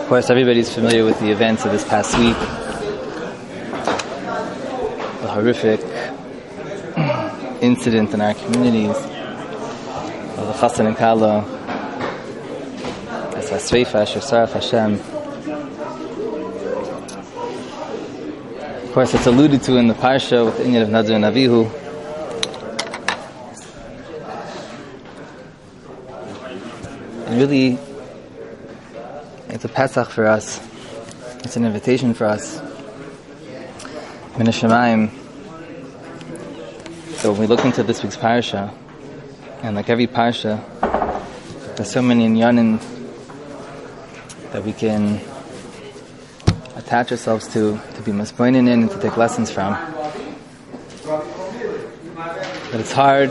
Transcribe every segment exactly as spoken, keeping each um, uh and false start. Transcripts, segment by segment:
course, everybody's familiar with the events of this past week. The horrific incident in our communities of the Chassan and Kala, as Hasreifa, Asher Saraf Hashem. Of course, it's alluded to in the Parsha with the Inyan of Nadav and Avihu. And really, it's a Pesach for us. It's an invitation for us. Min Hashemayim. So when we look into this week's Parsha, and like every Parsha, there's so many inyanim that we can attach ourselves to, to be maspoinin in and to take lessons from. But it's hard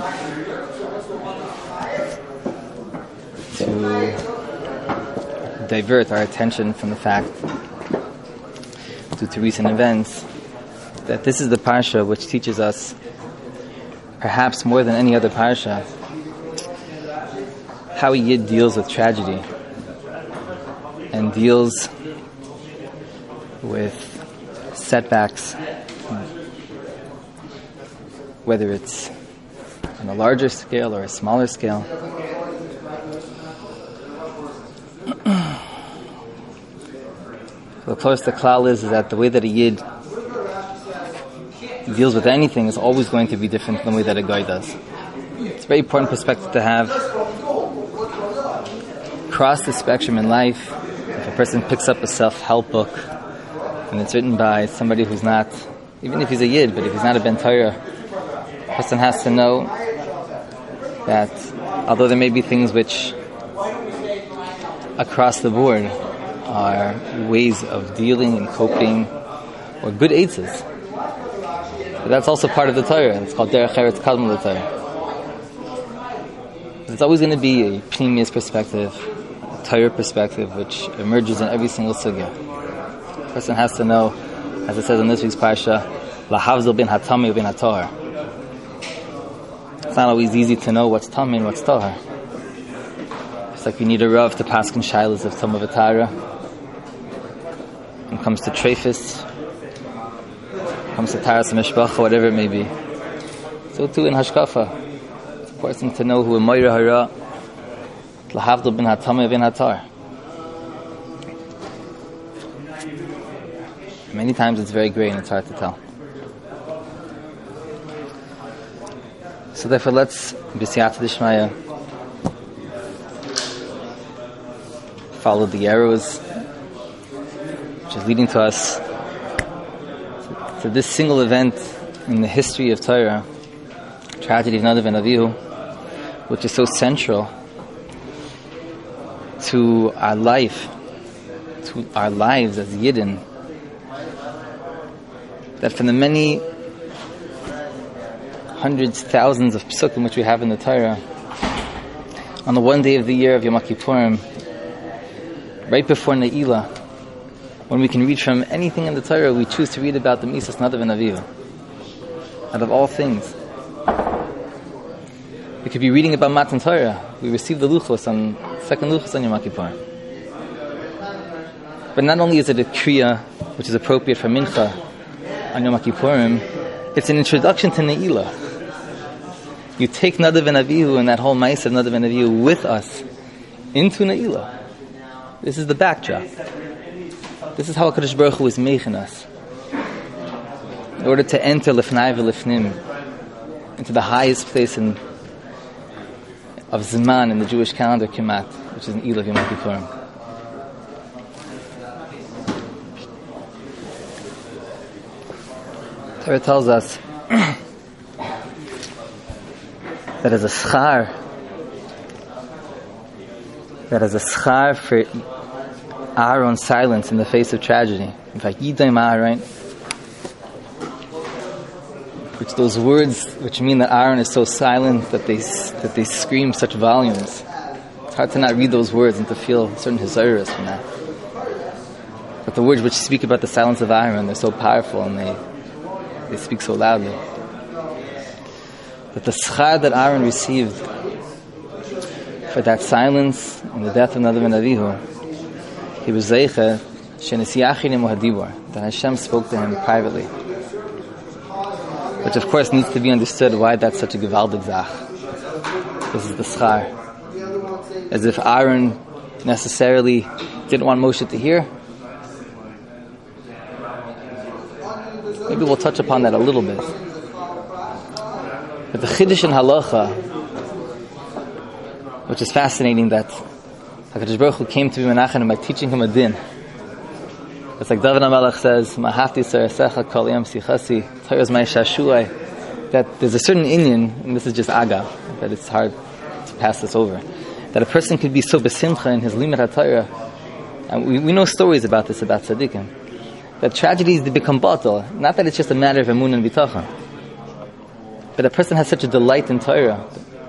to divert our attention from the fact, due to recent events, that this is the Parsha which teaches us, perhaps more than any other Parsha, how a Yid deals with tragedy and deals with setbacks, whether it's on a larger scale or a smaller scale. Of course, the klal is, is that the way that a Yid deals with anything is always going to be different than the way that a guy does. It's a very important perspective to have. Across the spectrum in life, if a person picks up a self-help book and it's written by somebody who's not, even if he's a Yid, but if he's not a Ben Torah, a person has to know that although there may be things which across the board are ways of dealing and coping, or good eitzes, but that's also part of the Torah. It's called Derech Eretz Kadmon L'Torah. There's always going to be a pneumius perspective, a Torah perspective, which emerges in every single sugya. The person has to know, as it says in this week's parsha, Lahavzil bin Hatami bin Hator. It's not always easy to know what's Tami and what's Tohar. It's like you need a Rav to paskin shilas of Tum of Atara. When it comes to Trefis, comes to Taras Mishpacha, whatever it may be. So too in Hashkafa, it's important to know who a Moira Hara, Lahavdul bin Hatami bin Hatar. Many times it's very gray and it's hard to tell. So therefore let's, B'siyata D'Shmaya, follow the arrows which is leading to us to, to this single event in the history of Torah, tragedy of Nadav and Avihu, which is so central to our life, to our lives as Yidden, that from the many hundreds, thousands of psukim which we have in the Torah, on the one day of the year of Yom Kippurim, right before Ne'ilah, when we can read from anything in the Torah, we choose to read about the Misas Nadav and Avihu. Out of all things, we could be reading about Matan Torah. We received the Luchos on second Luchos on Yom Kippur. But not only is it a Kriya which is appropriate for Mincha on Yom Kippurim, it's an introduction to Ne'ilah. You take Nadav and Avihu and that whole Ma'aseh of Nadav and Avihu with us into Ne'ilah. This is the backdrop. This is how HaKadosh Baruch Hu is making us. In order to enter Lifnai v'Lifnim, into the highest place in, of Zman in the Jewish calendar, Kimat, which is an Eilah Yom Kippurim. Torah tells us that as a schar, that as a schar for Aaron's silence in the face of tragedy. In fact, Yidayim Aaron, which those words which mean that Aaron is so silent that they that they scream such volumes. It's hard to not read those words and to feel certain hizayrus from that. But the words which speak about the silence of Aaron, they're so powerful and they they speak so loudly. That the schar that Aaron received for that silence and the death of Nadav and Avihu, he was zeicha shenisiyachim uhadibur, that Hashem spoke to him privately. Which of course needs to be understood why that's such a gewaldig zach. This is the schar. As if Aaron necessarily didn't want Moshe to hear. Maybe we'll touch upon that a little bit. But the Chiddush in Halacha, which is fascinating, that HaKadosh Baruch Hu came to Menachem by teaching him a din. It's like David HaMelech says, "Mahafti sarasecha kol yom sichasi, Torah is my shashuai." That there's a certain inyan, and this is just aga, that it's hard to pass this over. That a person could be so besimcha in his limud HaTorah, and we, we know stories about this about tzaddikim, that tragedies they become batal. Not that it's just a matter of emun and bitachon, but a person has such a delight in Torah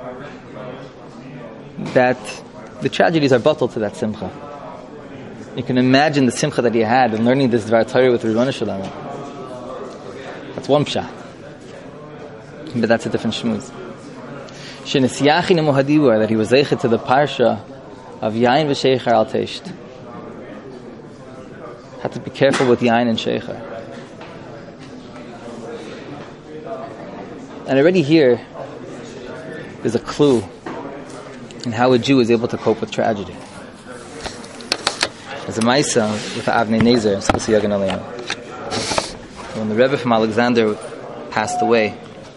that the tragedies are batal to that simcha. You can imagine the simcha that he had in learning this Dvar Torah with Ribbono Shel Olam. That's one pshat. But that's a different shmuz. Shenisiyachin Muhadibur, that he was zeichet to the parsha of Yain v'Sheicher al Teisht. Had to be careful with Yain and Sheicher. And already here, there's a clue in how a Jew is able to cope with tragedy. There's a Maisa with Avnei Nezer, when the Rebbe from Alexander passed away,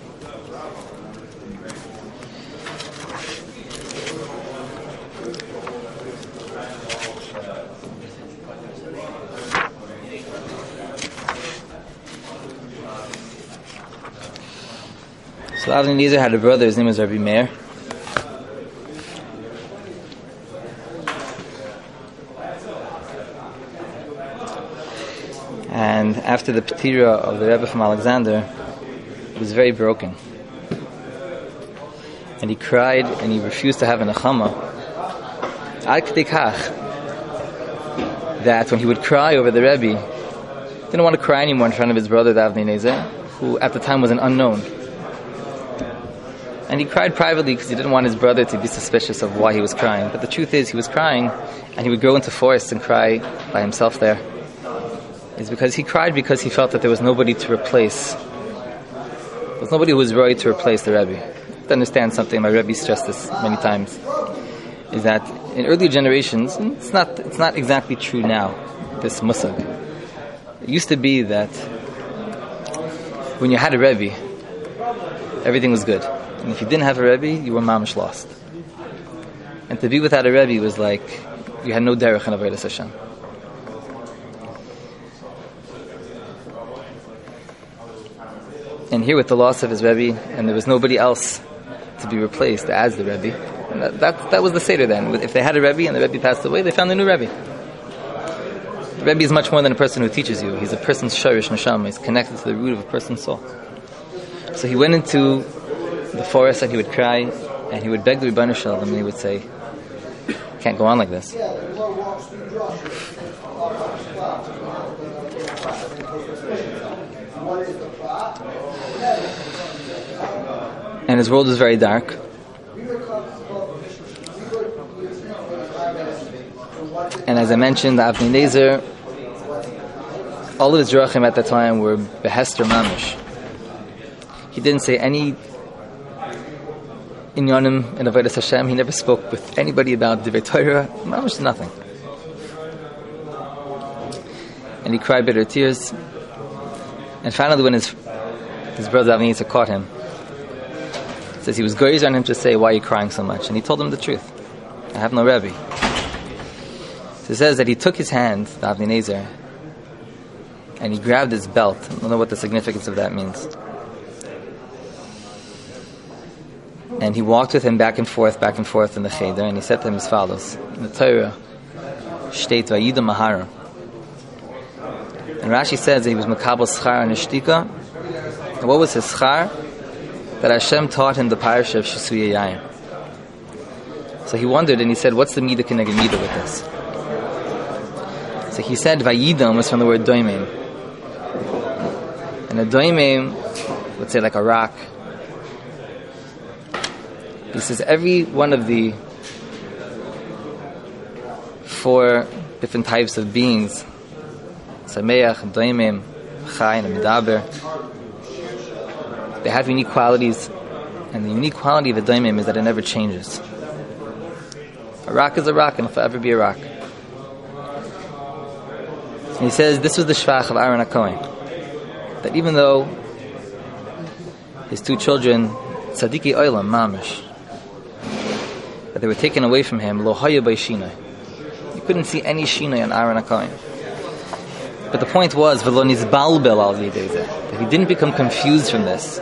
so Avnei Nezer had a brother, his name was Rabbi Meir. And after the Petira of the Rebbe from Alexander, he was very broken. And he cried and he refused to have a nechama. Ad k'dei kach, that when he would cry over the Rebbe, he didn't want to cry anymore in front of his brother, the Avnei Nezer, who at the time was an unknown. And he cried privately because he didn't want his brother to be suspicious of why he was crying. But the truth is, he was crying, and he would go into forests and cry by himself there. It's because he cried because he felt that there was nobody to replace. There was nobody who was ready to replace the Rebbe. To understand something, my Rebbe stressed this many times, is that in earlier generations, and it's not it's not exactly true now, this musag. It used to be that when you had a Rebbe, everything was good. And if you didn't have a Rebbe, you were mamish lost. And to be without a Rebbe was like you had no derech in Avodas Hashem. And here with the loss of his Rebbe, and there was nobody else to be replaced as the Rebbe, and that, that, that was the Seder then. If they had a Rebbe and the Rebbe passed away, they found a new Rebbe. The Rebbe is much more than a person who teaches you. He's a person's shorish neshama. He's connected to the root of a person's soul. So he went into the forest and he would cry, and he would beg the Ribbono Shel Olam, and he would say, can't go on like this. And his world was very dark. And as I mentioned, Avnei Nezer, all of his drachim at that time were behester mamish. He didn't say any inyanim in Avodas Hashem. He never spoke with anybody about Divrei Torah. Mamish nothing. And he cried bitter tears. And finally, when his his brother Avnei Nezer caught him, he says he was goyzer on him to say, why are you crying so much? And he told him the truth. I have no Rebbe. So it says that he took his hand, the Avnei Nezer, and he grabbed his belt. I don't know what the significance of that means. And he walked with him back and forth, back and forth in the cheder, and he said to him as follows. In the Torah, Shteit Vayida Mahara. And Rashi says that he was Makabel Schar and Ishtika. And what was his Schar? That Hashem taught him the parasha of Shisuya Yayin. So he wondered and he said, what's the Midah Keneged Midah with this? So he said, Vayidam was from the word Doimim. And a Doimim, let's say like a rock. He says every one of the four different types of beings, Sameach, Daimim, Chai, and Medaber. They have unique qualities, and the unique quality of a Daimim is that it never changes. A rock is a rock, and will forever be a rock. And he says this was the shvach of Aaron HaKohen, that even though his two children, Tzadiki Olam, Mamish, that they were taken away from him, Lo Haya Bei Shinai. You couldn't see any Shinai on Aaron HaKohen. But the point was, V'lo Nizbalbel Al Yidei Zeh, that he didn't become confused from this.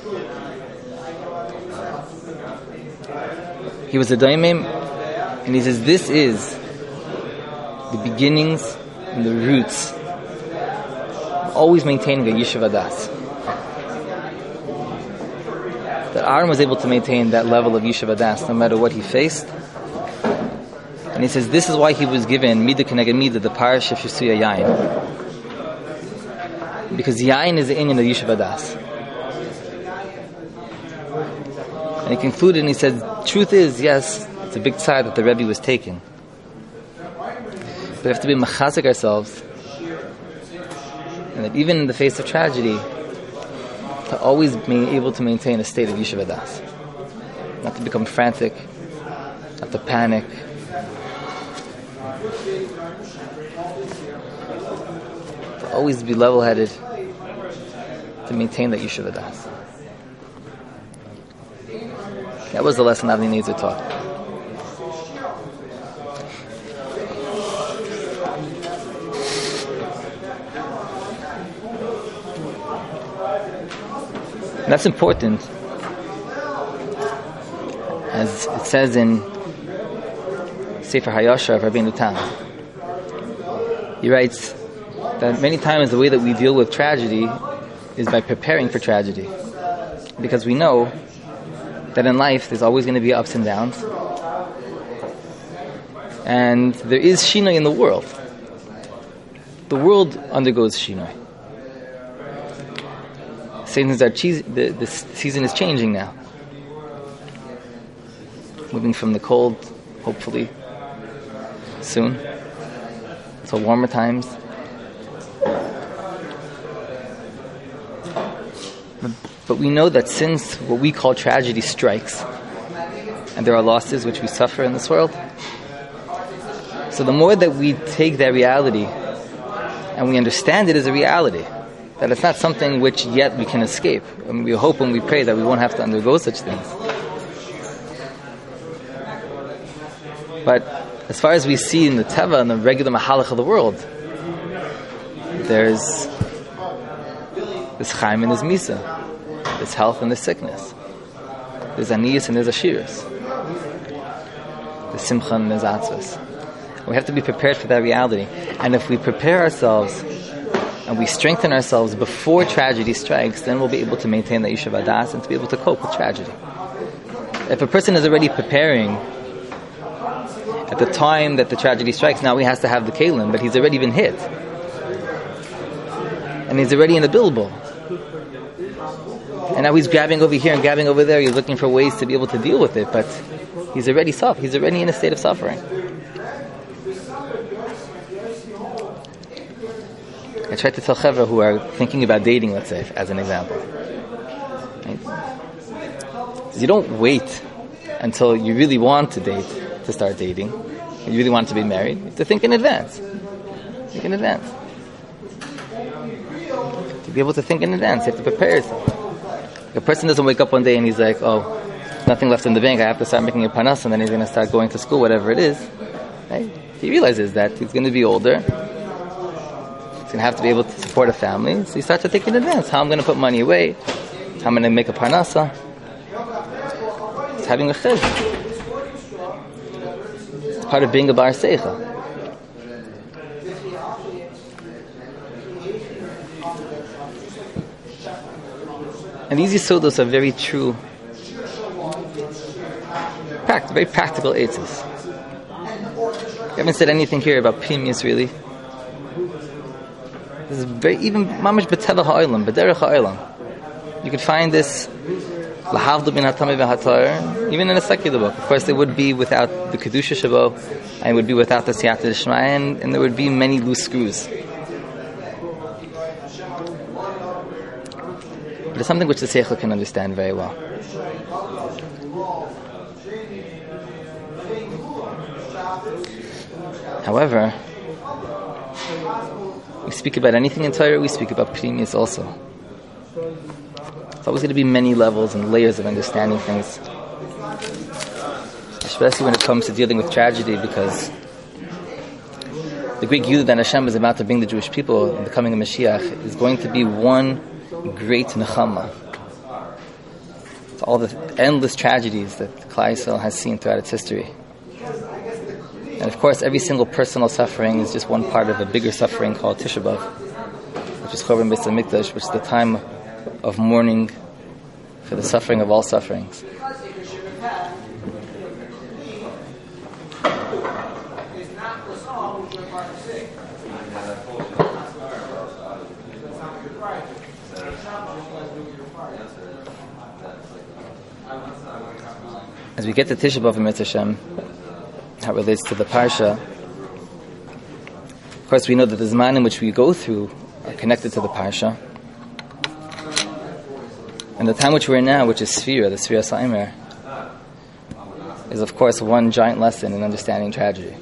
He was a daimim, and he says this is the beginnings and the roots of always maintaining a Yishuv Adas. That Aaron was able to maintain that level of Yishuv Adas no matter what he faced. And he says this is why he was given Midah Keneged Midah, the parish of Shisuya Yain. Because Yain is the inyan of Yishuv Adas. And he concluded and he said, truth is, yes, it's a big tzar that the Rebbe was taken. But we have to be machazik ourselves, and that even in the face of tragedy, to always be able to maintain a state of Yishuv Adas. Not to become frantic, not to panic. To always be level-headed, to maintain that Yishuv Adas. That was the lesson Avnei Nezer taught. And that's important, as it says in Sefer Hayashar of Rabbeinu Tam. He writes that many times the way that we deal with tragedy is by preparing for tragedy, because we know that in life there's always going to be ups and downs, and there is shinoi in the world. The world undergoes shinoi. Satan's our cheese, the, the season is changing now, moving from the cold, hopefully soon, to warmer times. But we know that since what we call tragedy strikes, and there are losses which we suffer in this world, so the more that we take that reality and we understand it as a reality, that it's not something which yet we can escape, and we hope and we pray that we won't have to undergo such things. But as far as we see in the teva and the regular mahalach of the world, there's this chaim and this misa. There's health and there's sickness. There's aniyas and there's ashiras. There's simcha and there's atzvas. We have to be prepared for that reality. And if we prepare ourselves and we strengthen ourselves before tragedy strikes, then we'll be able to maintain the Yishuv Adas and to be able to cope with tragedy. If a person is already preparing at the time that the tragedy strikes, now he has to have the kalim, but he's already been hit. And he's already in the bilbo. And now he's grabbing over here and grabbing over there. He's looking for ways to be able to deal with it, but he's already suffering. He's already in a state of suffering. I try to tell chevra who are thinking about dating, let's say, as an example. Right? You don't wait until you really want to date to start dating. You really want to be married. You have to think in advance. Think in advance. To be able to think in advance, you have to prepare yourself. A person doesn't wake up one day and he's like, oh, nothing left in the bank, I have to start making a panas, and then he's going to start going to school, whatever it is. Right? He realizes that he's going to be older. He's going to have to be able to support a family. So he starts to think in advance. How I'm going to put money away. How I'm going to make a parnasa. It's having a chizk. It's part of being a bar seicha. And these yisodos are very true, pract- very practical eitzes. I haven't said anything here about pimius really. This is very, even mamash b'teva ha'olam, b'derech ha'olam. You could find this Lahavdu bin hatami v'hatar, even in a secular book. Of course, it would be without the Kedusha Shabo, and it would be without the Siyata D'Shmaya, and, and there would be many loose screws. But it's something which the Seichel can understand very well. However, we speak about anything in Torah, we speak about Pnimius also. It's always going to be many levels and layers of understanding things, especially when it comes to dealing with tragedy, because the great Geulah that Hashem is about to bring the Jewish people in becoming a Mashiach is going to be one great Nechama. It's all the endless tragedies that Klal Yisrael has seen throughout its history. And of course, every single personal suffering is just one part of a bigger suffering called Tisha B'Av, which is Chorban Beis HaMikdash, which is the time of mourning for the suffering of all sufferings. As we get to Tisha B'Av Mitzvah Hashem, how it relates to the Parsha, of course we know that the Zman in which we go through are connected to the Parsha. And the time which we're in now, which is Sfira, the Sfira Saimer, is of course one giant lesson in understanding tragedy.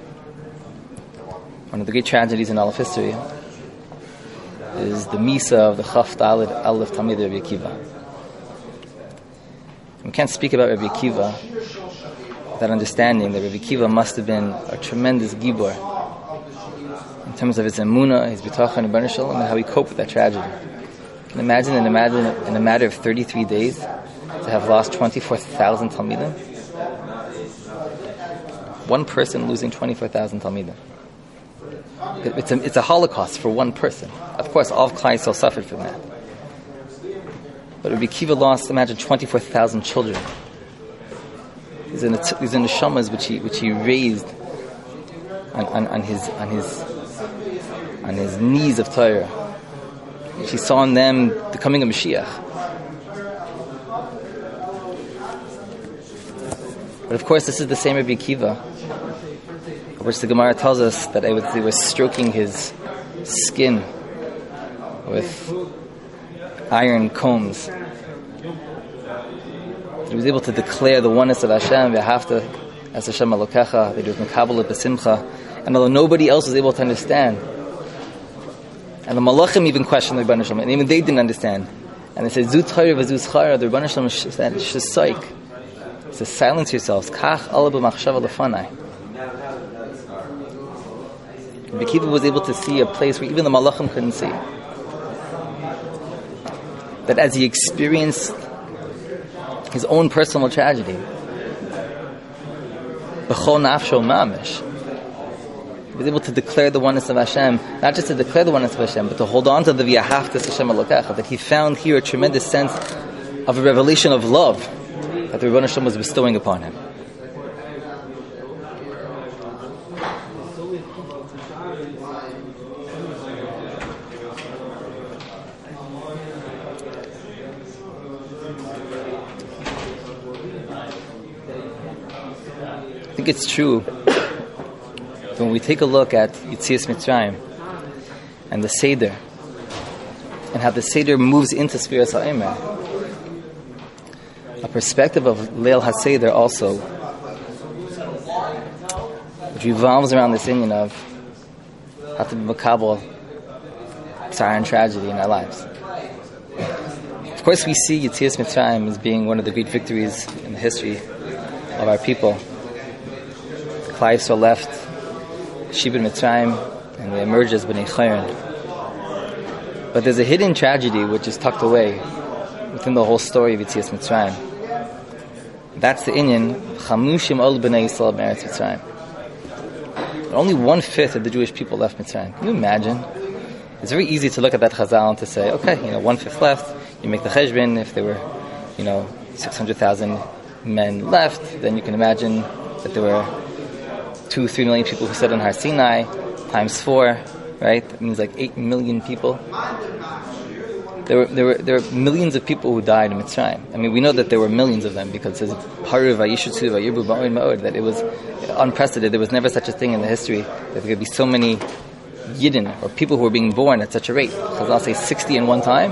One of the great tragedies in all of history is the Misa of the Chaf Daled Aleph Talmid Rabbi Akiva. We can't speak about Rabbi Akiva without understanding that Rabbi Akiva must have been a tremendous gibor in terms of his emunah, his bitachon, and B'nai Shalom, and how he coped with that tragedy. Can you imagine in a matter, in a matter of thirty-three days to have lost twenty-four thousand Talmidim? One person losing twenty-four thousand Talmidim. It's a, it's a holocaust for one person. Of course, all of Klal Yisrael suffered from that. But Rabbi Akiva lost, imagine, twenty-four thousand children. These are the, these are the neshamas which he which he raised on, on, on his on his on his knees of Torah. Which he saw in them becoming a Mashiach. But of course, this is the same Rabbi Akiva, which the Gemara tells us that they were stroking his skin with iron combs. He was able to declare the oneness of Hashem, v'ahavta es Hashem Elokecha, that he was mekabel b'simcha, and although nobody else was able to understand, and the Malachim even questioned the Rebbeinu Shalom, and even they didn't understand, and they said, "Zu Torah v'zu Zchara." The Rebbeinu Shalom said, "Shesaik." He says, "Silence yourselves." Kach ala b'machshava lefanai. Rabbi Akiva was able to see a place where even the Malachim couldn't see. That as he experienced his own personal tragedy, b'chol nafsho mamish, he was able to declare the oneness of Hashem, not just to declare the oneness of Hashem, but to hold on to the v'ahavta Hashem Elokecha, that he found here a tremendous sense of a revelation of love that the Rebbeinu Shalom was bestowing upon him. I think it's true when we take a look at Yetzias Mitzrayim and the Seder, and how the Seder moves into Sfiras HaOmer, a perspective of Leil HaSeder also, which revolves around this union of how to be makabel sorrow and tragedy in our lives. Of course, we see Yetzias Mitzrayim as being one of the great victories in the history of our people. Klal Yisrael left Shibud Mitzrayim, and they emerged as B'nai Chayron. But there's a hidden tragedy which is tucked away within the whole story of Yetzias Mitzrayim. That's the inyan Chamushim Ol B'nai Yisrael Meretz Mitzrayim. Only one fifth of the Jewish people left Mitzrayim. Can you imagine? It's very easy to look at that Chazal and to say, okay, you know, one fifth left. You make the cheshbon. If there were, you know, six hundred thousand men left, then you can imagine that there were two, three million people who sat on Har Sinai, times four, right? That means like eight million people. There were, there were there were millions of people who died in Mitzrayim. I mean, we know that there were millions of them because it says that it was unprecedented. There was never such a thing in the history that there could be so many Yidden or people who were being born at such a rate. Because I'll say sixty in one time.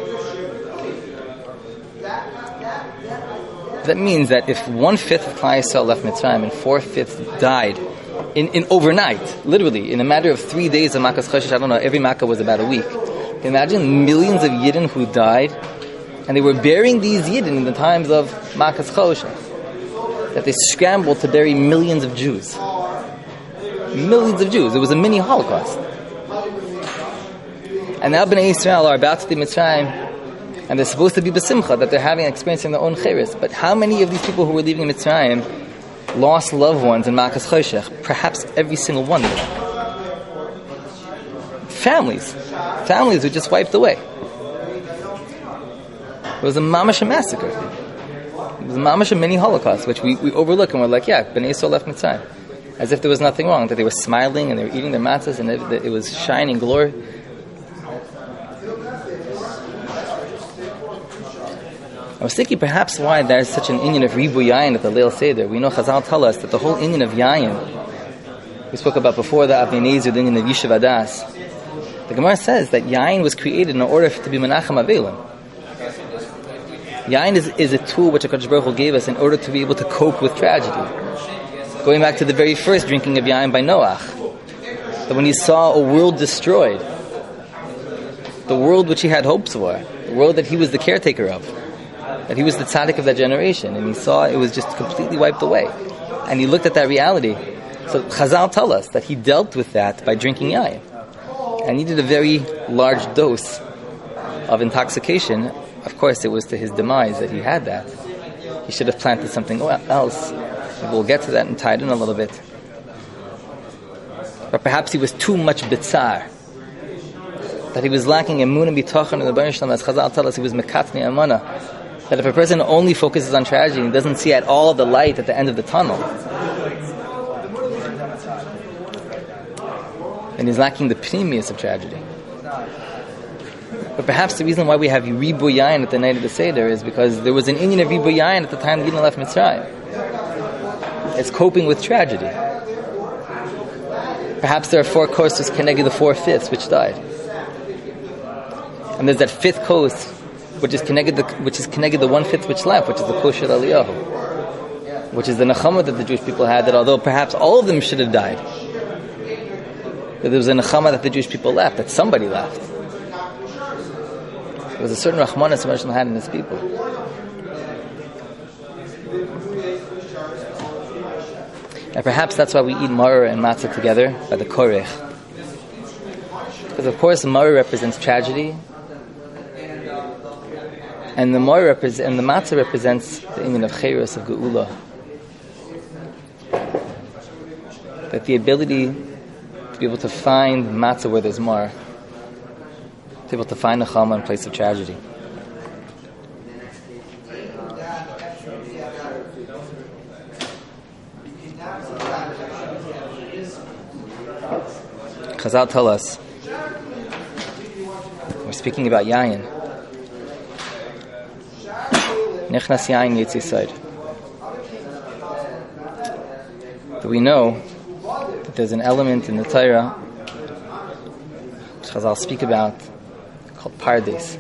That means that if one fifth of Klal Yisrael left Mitzrayim and four fifths died in, in overnight, literally in a matter of three days of Makas Choshesh, I don't know, every Makkah was about a week. Imagine millions of Yidden who died, and they were burying these Yidden in the times of Makas Choshesh. That they scrambled to bury millions of Jews. Millions of Jews. It was a mini Holocaust. And now Bnei Yisrael are about to leave Mitzrayim, and they're supposed to be besimcha, that they're having an experience in their own cheres. But how many of these people who were leaving Mitzrayim lost loved ones in Makas Choshech? Perhaps every single one of them. Families. Families were just wiped away. It was a mamash massacre. It was a mamash mini Holocaust, which we, we overlook, and we're like, yeah, Bnei Yisrael left Mitzrayim. As if there was nothing wrong, that they were smiling and they were eating their matzahs and it, it was shining glory. I was thinking perhaps why there is such an inyan of Ribu Yayin at the Leil Seder. We know Chazal tell us that the whole inyan of Yayin, we spoke about before the Avnei Nezer, the inyan of Yishuv Adas. The Gemara says that Yayin was created in order to be Menachem Avelim. Yayin is, is a tool which HaKadosh Baruch Hu gave us in order to be able to cope with tragedy. Going back to the very first drinking of Yayin by Noach, that when he saw a world destroyed, the world which he had hopes for, the world that he was the caretaker of, that he was the tzaddik of that generation, and he saw it was just completely wiped away. And he looked at that reality. So Chazal tell us that he dealt with that by drinking yayin. And he did a very large dose of intoxication. Of course, it was to his demise that he had that. He should have planted something else. We'll get to that and tie it in a little bit. But perhaps he was too much bitzar. That he was lacking emunah bitachon in the Baruch Shalom. As Chazal tell us, he was mekatni amana. That if a person only focuses on tragedy and doesn't see at all the light at the end of the tunnel, then he's lacking the pnimius of tragedy. But perhaps the reason why we have Ribu Yayin at the night of the Seder is because there was an inyan of Ribu Yayin at the time Yidden left Mitzrayim. It's coping with tragedy. Perhaps there are four coasters connected the four fifths which died. And there's that fifth coast which is connected the, which is connected the one fifth which left, which is the Kosh Eliyahu, which is the Nechama that the Jewish people had, that although perhaps all of them should have died, that there was a Nechama that the Jewish people left, that somebody left. There was a certain Rahmanas Hashem had in his people. And perhaps that's why we eat maror and matzah together by the korech. Because of course maror represents tragedy, and the maror represents, and the matzah represents the inyan of chayros, of geula. That the ability to be able to find matzah where there's mar, to be able to find a chama in place of tragedy. Chazal tell us, we're speaking about yayin. Nechnas yayin yetzi side. That we know that there's an element in the Torah which Chazal speak about called pardes.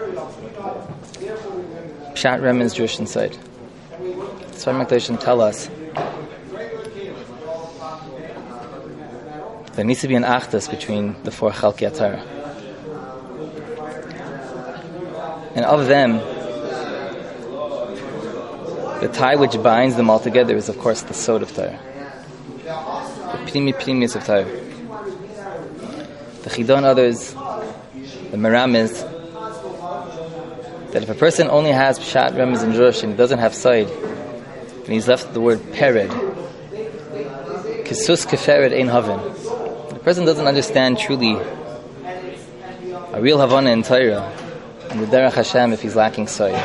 Pshat remez Jewish inside. So Makdoshim tell us there needs to be an achdus between the four Chalkei Torah. And of them, the tie which binds them all together is, of course, the sod of Torah. The primi primis of Torah. The Chidon others, the Meramis, that if a person only has Pshat, Remez, and Drush, and he doesn't have side, and he's left with the word pered, Kisus kefered ein haven. The person doesn't understand truly a real Havana in Torah and the Derech Hashem if he's lacking side.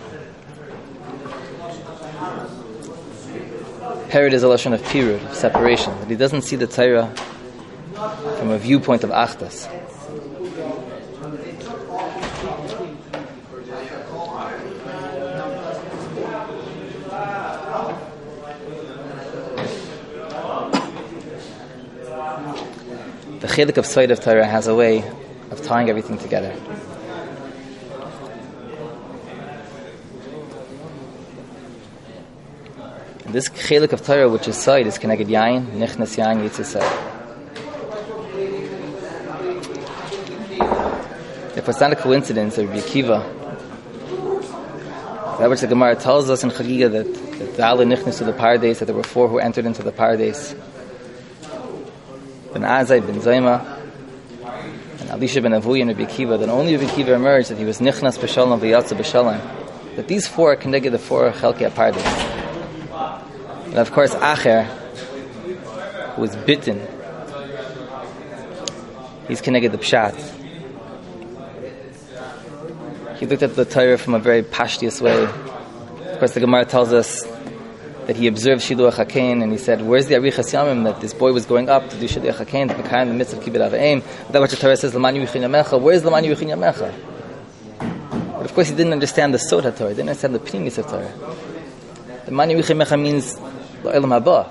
Pered is a lashon of pirud, of separation, that he doesn't see the Torah from a viewpoint of achdas. The chiluk of Sod of Torah has a way of tying everything together. And this chiluk of Torah, which is Sod, is connected Yain, Nichnas Yain, Yitzis Sod. If it's not a coincidence, or Rabbi Akiva, that which the Gemara tells us in Chagiga that, that the Allah Nichnas to the paradise, that there were four who entered into the paradise. Ben Azai, Ben Zayma, and Elisha ben Avuya and Rabbi Akiva, that only Rabbi Akiva emerged that he was Nichnas b'Shalom v'Yatza b'Shalom. That these four are connected the four Chelkei Paradise. And of course, Acher, who was bitten, he's connected the Pshat. He looked at the Torah from a very pashtious way. Of course, the Gemara tells us that he observed Shiluach HaKain, and he said, where's the Arichas Yamim, that this boy was going up to do Shiluach HaKain, to be in the midst of Kibbut Avayim. That which the Torah says, L'man Yuchin Yamecha. Where's L'man Yuchin Yamecha? But of course, he didn't understand the Sod HaTorah. He didn't understand the Pnimis of Torah. The L'man Yuchin Yamecha means L'olam Haba.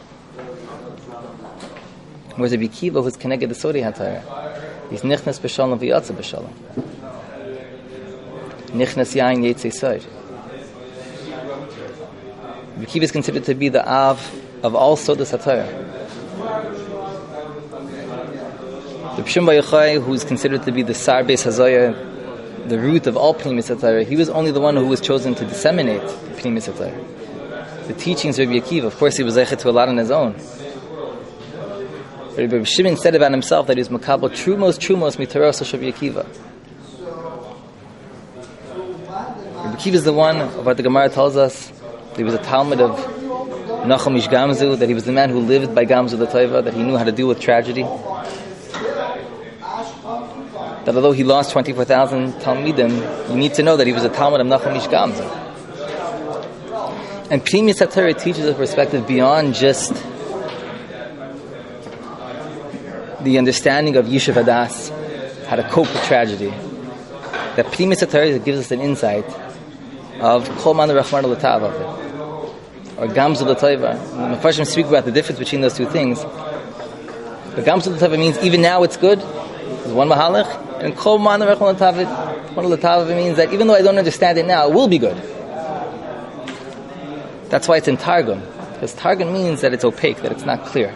Whereas Rabbi Akiva, who's connected to Sod HaTorah, he's Nichnas b'Shalom v'Yatza b'Shalom. Nichnas Yain Yitzei Sod. Rabbi Akiva is considered to be the Av of all Sodas HaTorah. The Pshim Bar Yochai, who is considered to be the Sar Beis Hazoya, the root of all Pnimis HaTorah, he was only the one who was chosen to disseminate the Pnimis HaTorah. The teachings of Rabbi Akiva, of course, he was zeichet to a lot on his own. But Rabbi Shimon said about himself that he was makabel trumos trumos mitaros of Rabbi Akiva. Rabbi Akiva is the one of what the Gemara tells us. He was a Talmud of Nachum Ish Gamzu, that he was the man who lived by Gamzu the Taiva, that he knew how to deal with tragedy. That although he lost twenty-four thousand Talmidim, you need to know that he was a Talmud of Nachum Ish Gamzu. And Pnimis HaTorah teaches a perspective beyond just the understanding of Yishuv Hadas, how to cope with tragedy. That Pnimis HaTorah gives us an insight of Kol Man Rachman L'Tav of it, or Gamzu L'Taiva. The Mepharshim speak about the difference between those two things. But Gamzu L'Taiva means even now it's good. There's one Mahalach. And Kol Man Rachman L'Tav means that even though I don't understand it now, it will be good. That's why it's in Targum. Because Targum means that it's opaque, that it's not clear.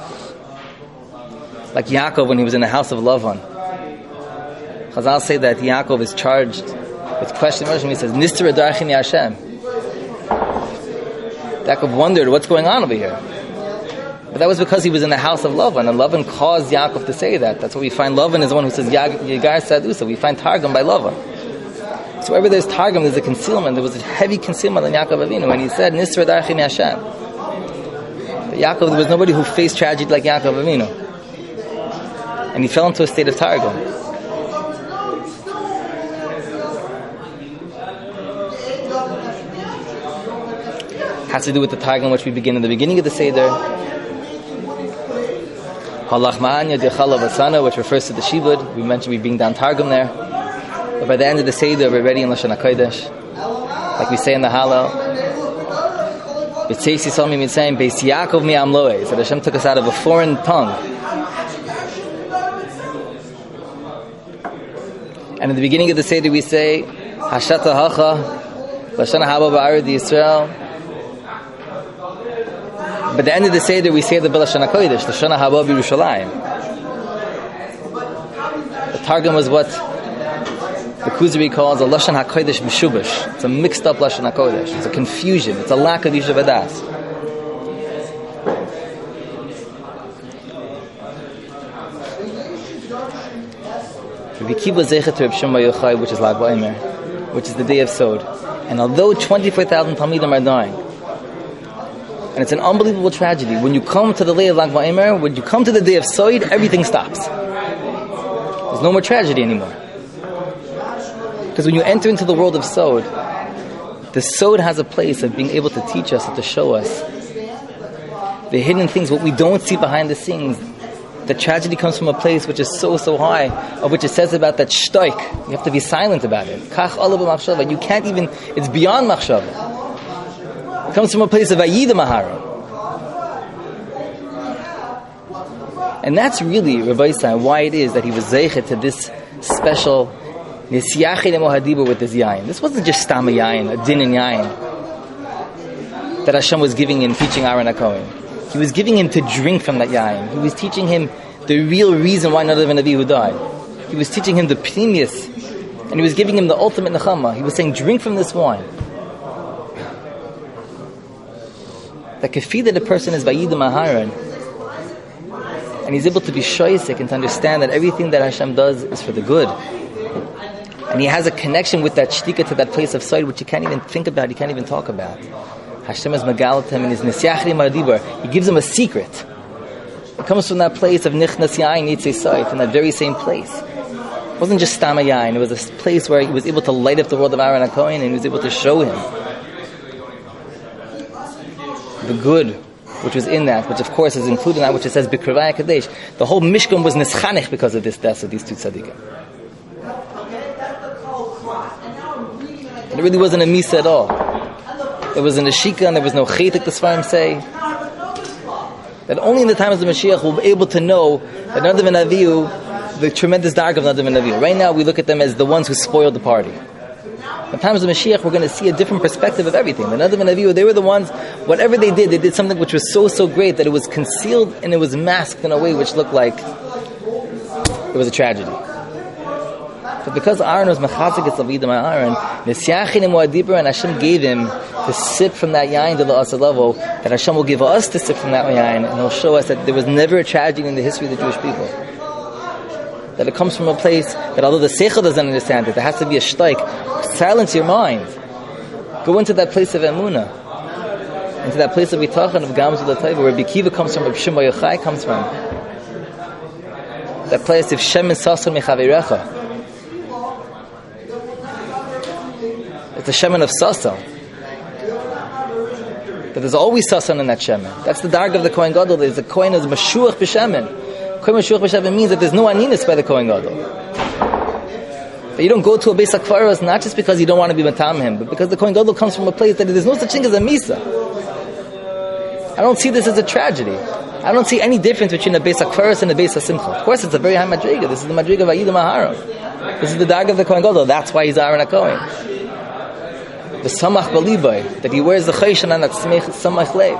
Like Yaakov when he was in the house of Lavan. Chazal say that Yaakov is charged with questioning Hashem. He says, Nistra Darchini Hashem. Yaakov wondered what's going on over here. But that was because he was in the house of Lavan, and Lavan caused Yaakov to say that. That's why we find Lavan is the one who says Yagar Sadusa. We find Targum by Lavan. So wherever there's Targum, there's a concealment. There was a heavy concealment on Yaakov Avinu when he said, Nisra Darchini Hashem. But Yaakov, there was nobody who faced tragedy like Yaakov Avinu. And he fell into a state of Targum. Has to do with the Targum which we begin in the beginning of the Seder. Halachma'anya Dechala Vasana, which refers to the Shibud. We mentioned we bring down Targum there. But by the end of the Seder, we're ready in Lashon HaKodesh. Like we say in the Hallel. B'tzeis Yisrael mi Mitzrayim, Beis Yaakov mi Amloei. So Hashem took us out of a foreign tongue. And in the beginning of the Seder we say, Hashata Hacha, Lashon Haba Ba'arid Yisrael. But at the end of the Seder we say the B'Lashon HaKodesh, Lashon Haba B'Yerushalayim. The Targum was what the Kuzari calls a Lashon HaKodesh Mishubash. It's a mixed up Lashon HaKodesh. It's a confusion. It's a lack of Yishuv Hadas. Rabbi Akiva Zeichet to Reb Shimon Bar Yochai, which is Lag BaOmer, which is the day of Sod. And although twenty-four thousand Talmidim are dying, and it's an unbelievable tragedy, when you come to the day of Lag BaOmer, when you come to the day of Sod, everything stops. There's no more tragedy anymore. Because when you enter into the world of Sod, the Sod has a place of being able to teach us and to show us the hidden things, what we don't see behind the scenes, The tragedy comes from a place which is so, so high, of which it says about that shtoik. You have to be silent about it. Kach ala b'machshava. You can't even, it's beyond machshava. It comes from a place of Ayida Mahara. And that's really, Rabbi Yisrael, why it is that he was zeichet to this special nisyachin emohadiba with this yayin. This wasn't just stam yayin, a din and yayin that Hashem was giving him, teaching Aaron HaKohen. He was giving him to drink from that yayin. He was teaching him the real reason why Nadav and Avihu died. He was teaching him the pnimius, and he was giving him the ultimate nechama. He was saying, drink from this wine. That can feed that a person is Vayida Maharan, and he's able to be shoyisik and to understand that everything that Hashem does is for the good. And he has a connection with that shtika to that place of side which you can't even think about, you can't even talk about. Hashem is magalat him in his nisyachri madibar. He gives him a secret. It comes from that place of nichnas yayin yitzei side, from that very same place. It wasn't just stama yayin. It was a place where he was able to light up the world of Aaron HaKohen, and he was able to show him the good which was in that, which of course is included in that which it says B'Krivaya Kadesh. The whole Mishkan was nischanich because of this death of these two tzaddikim. And it really wasn't a misa at all. There wasn't a shika and there was no chitik, the Sfarim say. That only in the times of the Mashiach we'll be able to know that Nadav and Avihu, the tremendous dark of Nadav and Avihu. Right now we look at them as the ones who spoiled the party. In the times of Mashiach we're going to see a different perspective of everything. The Nadav and Avihu, they were the ones, whatever they did, they did something which was so, so great that it was concealed and it was masked in a way which looked like it was a tragedy. But because Aaron was mechazik it's Avidim Aaron, Nisyachin and Muadibra, and Hashem gave him to sip from that yain to the asa level, that Hashem will give us to sip from that yain, and He'll show us that there was never a tragedy in the history of the Jewish people. That it comes from a place that although the seichel doesn't understand it, there has to be a shtaik. Silence your mind. Go into that place of emunah, into that place of bitachon of gamzul l'tayva, where Bikiva comes from, where Shimon Yochai comes from. That place of Shem and Sasan mechavirecha. It's the shemen of Sasan. But there's always Sasan in that shemen. That's the dark of the Kohen Gadol. There's the Kohen is Mashuach b'shemen. Kohen Mashuach b'shemen means that there's no aninus by the Kohen Gadol. That you don't go to a Beis HaKfaros not just because you don't want to be matam him, but because the Kohen Gadol comes from a place that there's no such thing as a misa. I don't see this as a tragedy. I don't see any difference between a Beis HaKfaros and a Beis HaSimcha. Of course, it's a very high madriga. This is the madriga of Ayida Maharam. This is the dark of the Kohen Gadol. That's why he's Aaron HaKohen. The samach balibay, that he wears the chayshan and that samach lev.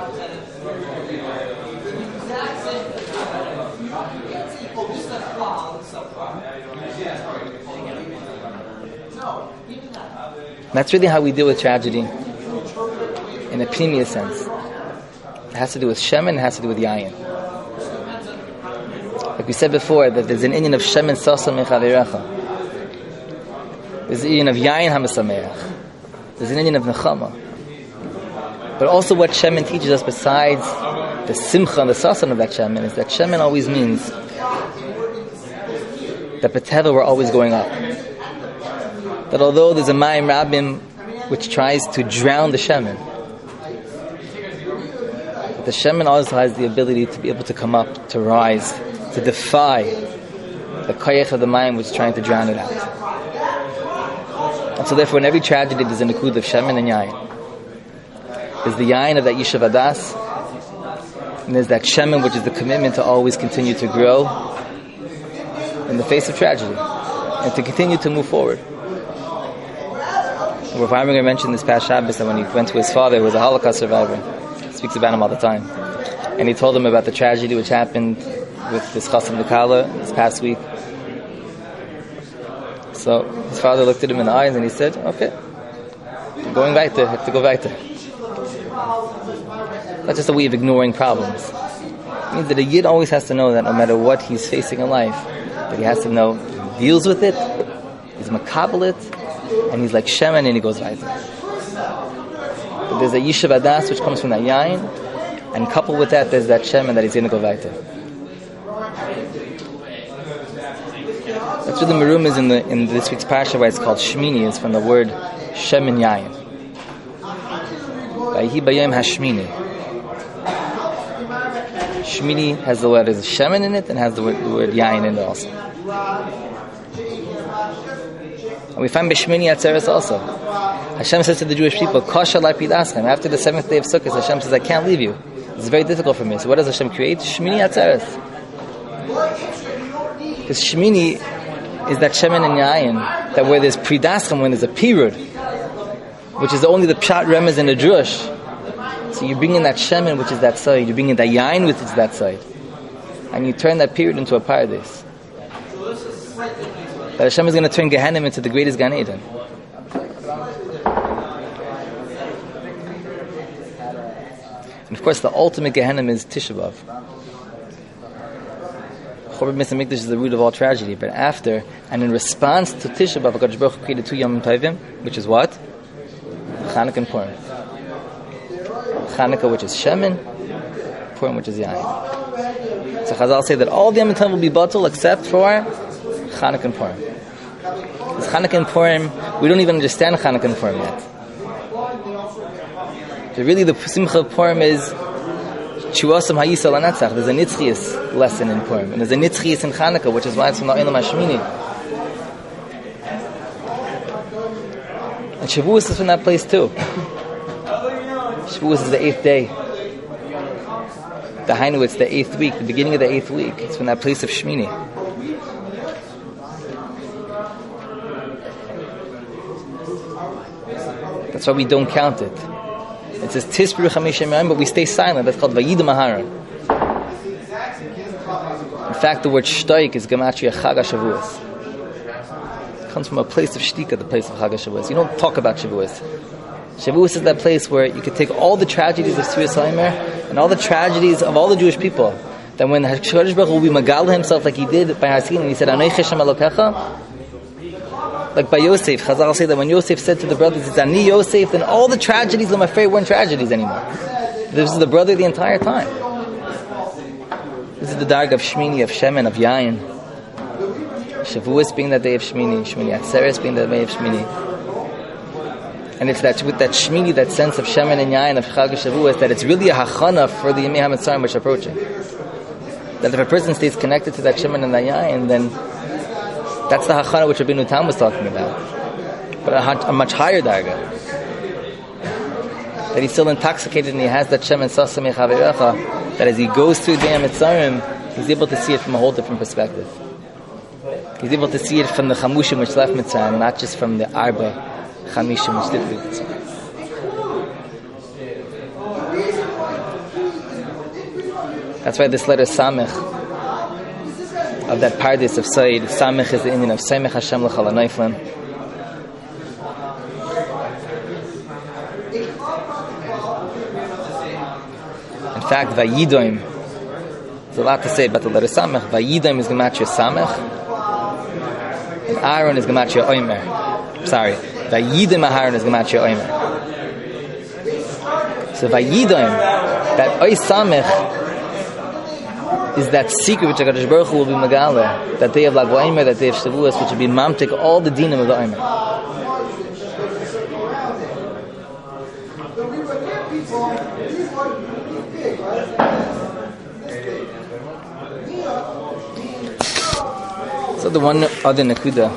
That's really how we deal with tragedy in a pnimiya sense. It has to do with shemen, it has to do with yayin. Like we said before, that there's an inyan of shemen sasa mechavirecha. There's an inyan of yayin hamasameach. There's an inyan of nechama. But also what shemen teaches us besides the simcha and the sasan of that shemen is that shemen always means that b'teva we're always going up. That although there's a mayim rabim which tries to drown the shemen, the shemen also has the ability to be able to come up, to rise, to defy the koyach of the mayim which is trying to drown it out. And so therefore in every tragedy there's a nikud of shemen and yayin. There's the yayin of that yishuv adas, and there's that shemen which is the commitment to always continue to grow in the face of tragedy and to continue to move forward. Rav Heimerger mentioned this past Shabbos that when he went to his father, who was a Holocaust survivor, he speaks about him all the time, and he told him about the tragedy which happened with this Chasam Dekala this past week. So his father looked at him in the eyes and he said, okay, I'm going back there, I have to go back there. That's just a way of ignoring problems. It means that a Yid always has to know that no matter what he's facing in life, that he has to know he deals with it, he's makabel it, and he's like shemen and he goes right there. But there's a yishuv adas which comes from that yain, and coupled with that there's that shemen that he's going to go right there. That's what the marum is in the in this week's parsha, why it's called Shmini, is from the word shemen yain. Vayhi bayom hashmini. Shmini has the letters Shemen in it and has the word, the word Yain in it also. And we find B'Shmini Atzeres also. Hashem says to the Jewish people, Kosher Lapid Aschem. After the seventh day of Sukkot, Hashem says, I can't leave you. It's very difficult for me. So what does Hashem create? Shmini Atzeres. Because Shmini is that Shemen and Yain, that where there's Pridaschem, when there's a period, which is only the Pshat Remez and the Drush. So you bring in that Shemen, which is that side. You bring in that Yain, which is that side. And you turn that period into a paradise. That Hashem is going to turn Gehenna into the greatest Gan Eden. And of course, the ultimate Gehenna is Tisha B'Av. Chorban Beis Hamikdash is the root of all tragedy. But after, and in response to Tisha B'Av, HaKadosh Baruch Hu created two Yom Tovim, which is what? Chanukah and Purim. Chanukah, which is Shemen, Purim, which is Yain. So Chazal say that all the Yom Tovim will be batal except for Chanukah and Purim. Because Chanukah and Purim, we don't even understand Chanukah and Purim yet. So really the Simcha of Purim is Shuasam Hayisal Anatzach. There's a Nitzchias lesson in Purim. And there's a Nitzchias in Chanukah, which is why it's from the Olam HaShmini. And Shavuos is from that place too. Shavuos is the eighth day. The Hainu, it's the eighth week, the beginning of the eighth week. It's from that place of Shmini. That's why we don't count it. It says Tisperu Chamishim Yom, but we stay silent. That's called Vayidam Aharon. In fact, the word Shtoik is Gematria Chag HaShavuos. It comes from a place of Shtika, the place of Chag HaShavuos. You don't talk about Shavuos. Shavuos is that place where you could take all the tragedies of Sfiras HaOmer and all the tragedies of all the Jewish people. That when HaKadosh Baruch Hu will be Magal himself like he did by Hasin, and he said, Anoich Hashem Elokecha, like by Yosef, Chazal say that when Yosef said to the brothers, it's Ani Yosef, then all the tragedies, I'm afraid, weren't tragedies anymore. This is the brother the entire time. This is the darg of Shmini, of Shemen, of Yain. Shavuos being that day of Shmini, Shmini Atzeres being the day of Shmini. And it's that with that Shmini, that sense of Shemen and Yain, of Chag Shavuos, that it's really a hachana for the Yemei HaMitzrayim which are approaching. That if a person stays connected to that Shemen and that Yain, then that's the hachana which Rabbeinu Tam was talking about. But a, a much higher darga. That he's still intoxicated and he has that Shemen Sasam Yechaverecha, that as he goes through the Mitzrayim, he's able to see it from a whole different perspective. He's able to see it from the Chamushim which left Mitzrayim, not just from the Arba Chamishim which did leave Mitzrayim. That's why this letter Samech, of that paradise of Said, Samech is the Indian of Samech Hashem L'chal HaNoiflim. In fact, Vayidoim, there's a lot to say about the letter Samech. Vayidoim is Gematria Samech, and Aaron is Gematria Omer. Sorry, Vayidoim Aaron is Gematria Omer. So Vayidoim, that Oy Samech, is that secret which HaKadosh Baruch Hu will be Megala, that day of Lag BaOmer, that day of Shavuos, which will be mamtik all the dinim of the Omer. So the one other Nakuda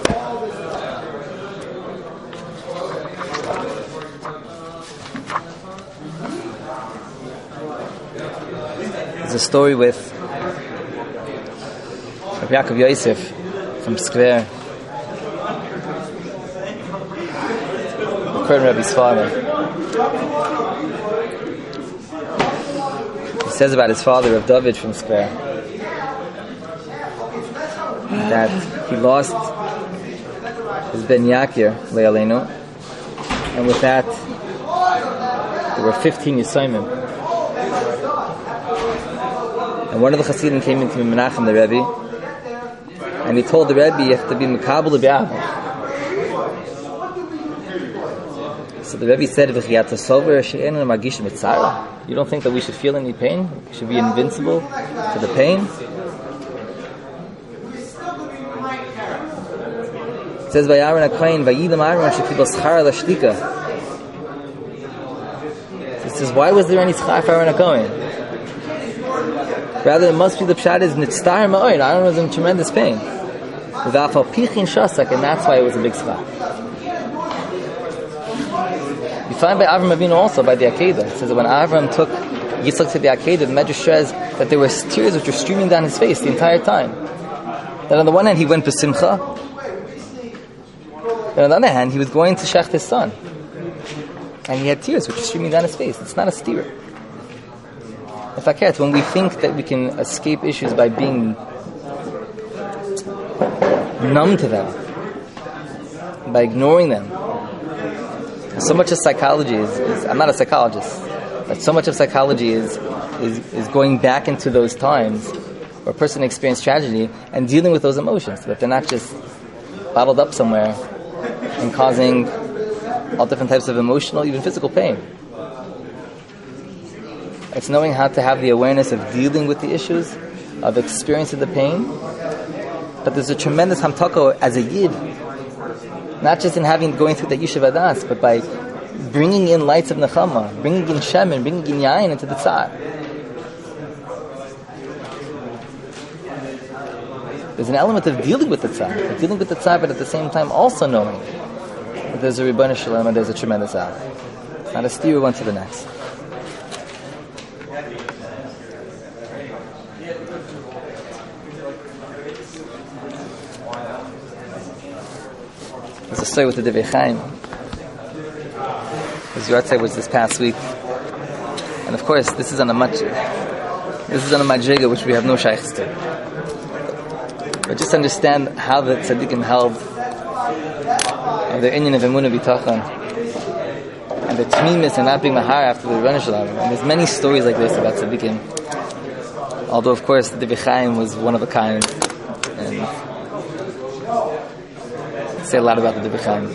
is a story with Yaakov Yosef from Skver, the current Rebbe's father. He says about his father, Rav David from Skver, that he lost his Ben Yakir, Le'aleinu, and with that there were fifteen Yisayimim. And one of the Hasidim came into Menachem, the Rebbe, and he told the Rebbe, you have to be Mekabel B'Yavah. So the Rebbe said, you don't think that we should feel any pain? We should be invincible to the pain? It says, Vayaron HaKohen, Vayidam Aaron shekibel schar l'shtika. It says, why was there any schar for Aaron HaKohen? Rather, it must be the pshat is nitztar ma'oid. Aaron was in tremendous pain. V'afal pichin shasak, and that's why it was a big schach. You find by Avram Avinu also, by the Akedah. It says that when Avram took Yitzchak to the Akedah, the Medrash says that there were tears which were streaming down his face the entire time. That on the one hand, he went b'simcha, and on the other hand, he was going to shech his son. And he had tears which were streaming down his face. It's not a steer. In fact, when we think that we can escape issues by being numb to them, by ignoring them, so much of psychology is, is I'm not a psychologist, but so much of psychology is, is is going back into those times where a person experienced tragedy and dealing with those emotions, that they're not just bottled up somewhere and causing all different types of emotional, even physical pain. It's knowing how to have the awareness of dealing with the issues, of experiencing the pain. But there's a tremendous hamtako as a yid, not just in having going through the yishuv adas, but by bringing in lights of nechama, bringing in shemen, bringing in yain into the tzar. There's an element of dealing with the tzar, of dealing with the tzar, but at the same time also knowing that there's a Ribbon Shalom and there's a tremendous hour. Not a steer one to the next. There's a story with the Divrei Chaim. His Yortzeit was this past week, and of course, this is on a much, this is on a madriga which we have no shaykhs to. But just understand how the tzaddikim held and their inyan of emunah bitachon and the tmimis and not being mahar after the Ribbon Shalom. And there's many stories like this about tzaddikim. Although, of course, the Divrei Chaim was one of a kind, and say a lot about the Divrei Chaim.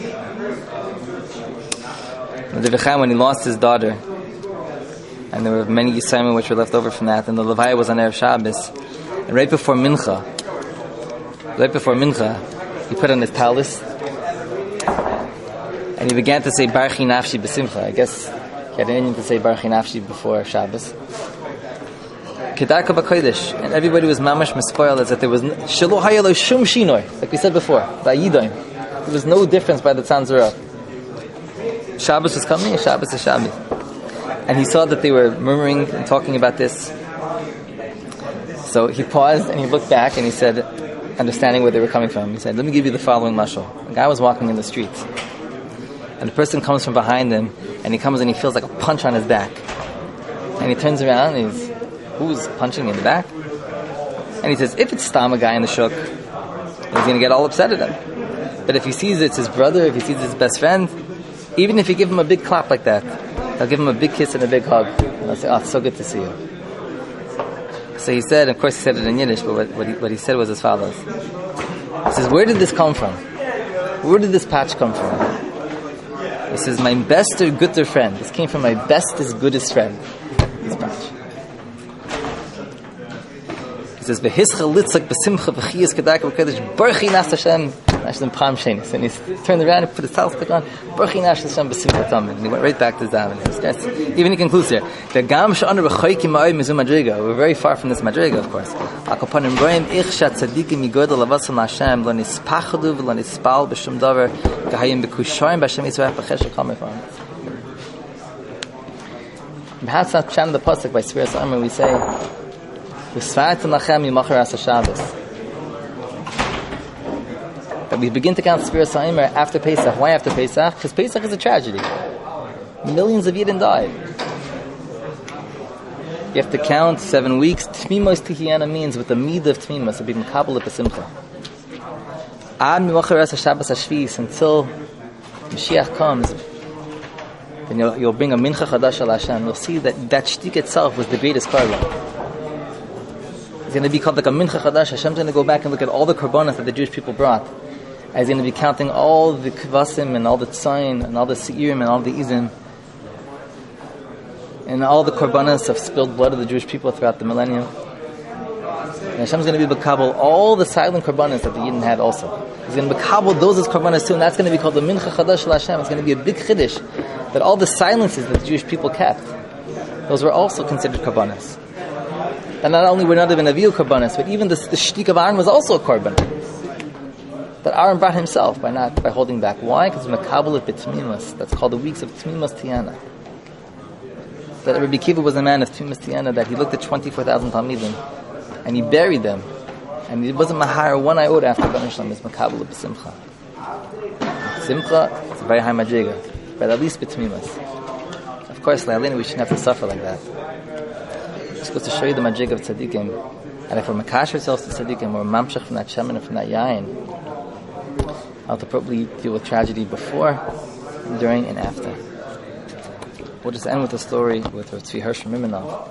The Divrei Chaim, when he lost his daughter, and there were many Yisayim which were left over from that, and the Levaya was on Erev Shabbos, and right before Mincha, right before Mincha, he put on his talis, and he began to say Barchi Nafshi B'Simcha. I guess he had an Indian to say Barchi Nafshi before Shabbos. Kedarka B'Kodesh, and everybody was mamash mispoiled as that there was Shelo Hayalo Shum Shinoi, like we said before, by Yidoim. There was no difference by the Tzanzurah. Shabbos was coming, and Shabbos is Shabbos. And he saw that they were murmuring and talking about this. So he paused and he looked back and he said, understanding where they were coming from, he said, let me give you the following mashal. A guy was walking in the streets, and a person comes from behind him, and he comes and he feels like a punch on his back. And he turns around and he's, who's punching me in the back? And he says, if it's Stam, a guy in the shuk, he's going to get all upset at him. But if he sees it's his brother, if he sees it's his best friend, even if you give him a big clap like that, he'll give him a big kiss and a big hug. And I'll say, oh, it's so good to see you. So he said, of course he said it in Yiddish, but what, what, he, what he said was as follows. He says, where did this come from? Where did this patch come from? He says, my best or gooder friend. This came from my bestest, goodest friend. This patch. He says, "V'hischa litzak b'simcha v'chiyas kedarka b'kodesh barchi nas Hashem Hashem pam shenis." And he turned around and put his towel on. Barchi nas Hashem b'simcha tamid. And he went right back to his davening. Even he concludes here, "The gam she'aner b'choykim ma'oy mizu madriga." We're very far from this madriga, of course. Akopanim roim ich shat tzadikim yigodel lavasam Hashem lo nispachadu v'lo nispal b'shum davar kahayim b'kushoyim b'Hashem Yisrael b'chesed kamefam. Perhaps not chant the pasuk by Sfiras Amar. We say, that we begin to count Sfiras HaOmer after Pesach. Why after Pesach? Because Pesach is a tragedy. Millions of Yidden died. You have to count seven weeks. Tmimos Tihiyana means with the midah of Tmimos, to be Mekabel B'Simcha. Ad Mimacharas HaShabbos HaShvis, until Mashiach comes, then you'll, you'll bring a Mincha Chadash Al Hashem. You'll see that that shtik itself was the greatest korban. It's going to be called like a Mincha Chadash. Hashem's going to go back and look at all the korbanos that the Jewish people brought. And he's going to be counting all the kvasim and all the tzayin and all the seirim and all the izim and all the korbanos of spilled blood of the Jewish people throughout the millennium. And Hashem's going to be B'kabel all the silent korbanos that the Yidden had also. He's going to B'kabel those as korbanos too, and that's going to be called the Mincha Chadash Al Hashem. It's going to be a big chiddush that all the silences that the Jewish people kept, those were also considered korbanos. And not only were not even Avihu Karbanis, but even the, the shtik of Aaron was also a Karban. That Aaron brought himself by not by holding back. Why? Because Makabel at Tmimas. That's called the weeks of Tmimas Tiana. That Rabbi Kiva was a man of Tmimas Tiana, that he looked at twenty-four thousand Talmidim and he buried them. And he wasn't Mahar one iota after Ban Ishlam. It's Makabel at Simcha. Simcha, it's a very high Madriga. But at least B'Tmimas. Of course, Le'alinu, we shouldn't have to suffer like that. It goes to show you the Madriga of Tzaddikim. And if we're Makash ourselves to Tzaddikim, we're Mamshach from that Shemin and from that Yain, how to probably deal with tragedy before, during, and after. We'll just end with a story with Rav Tzvi Hirsch from Miminov.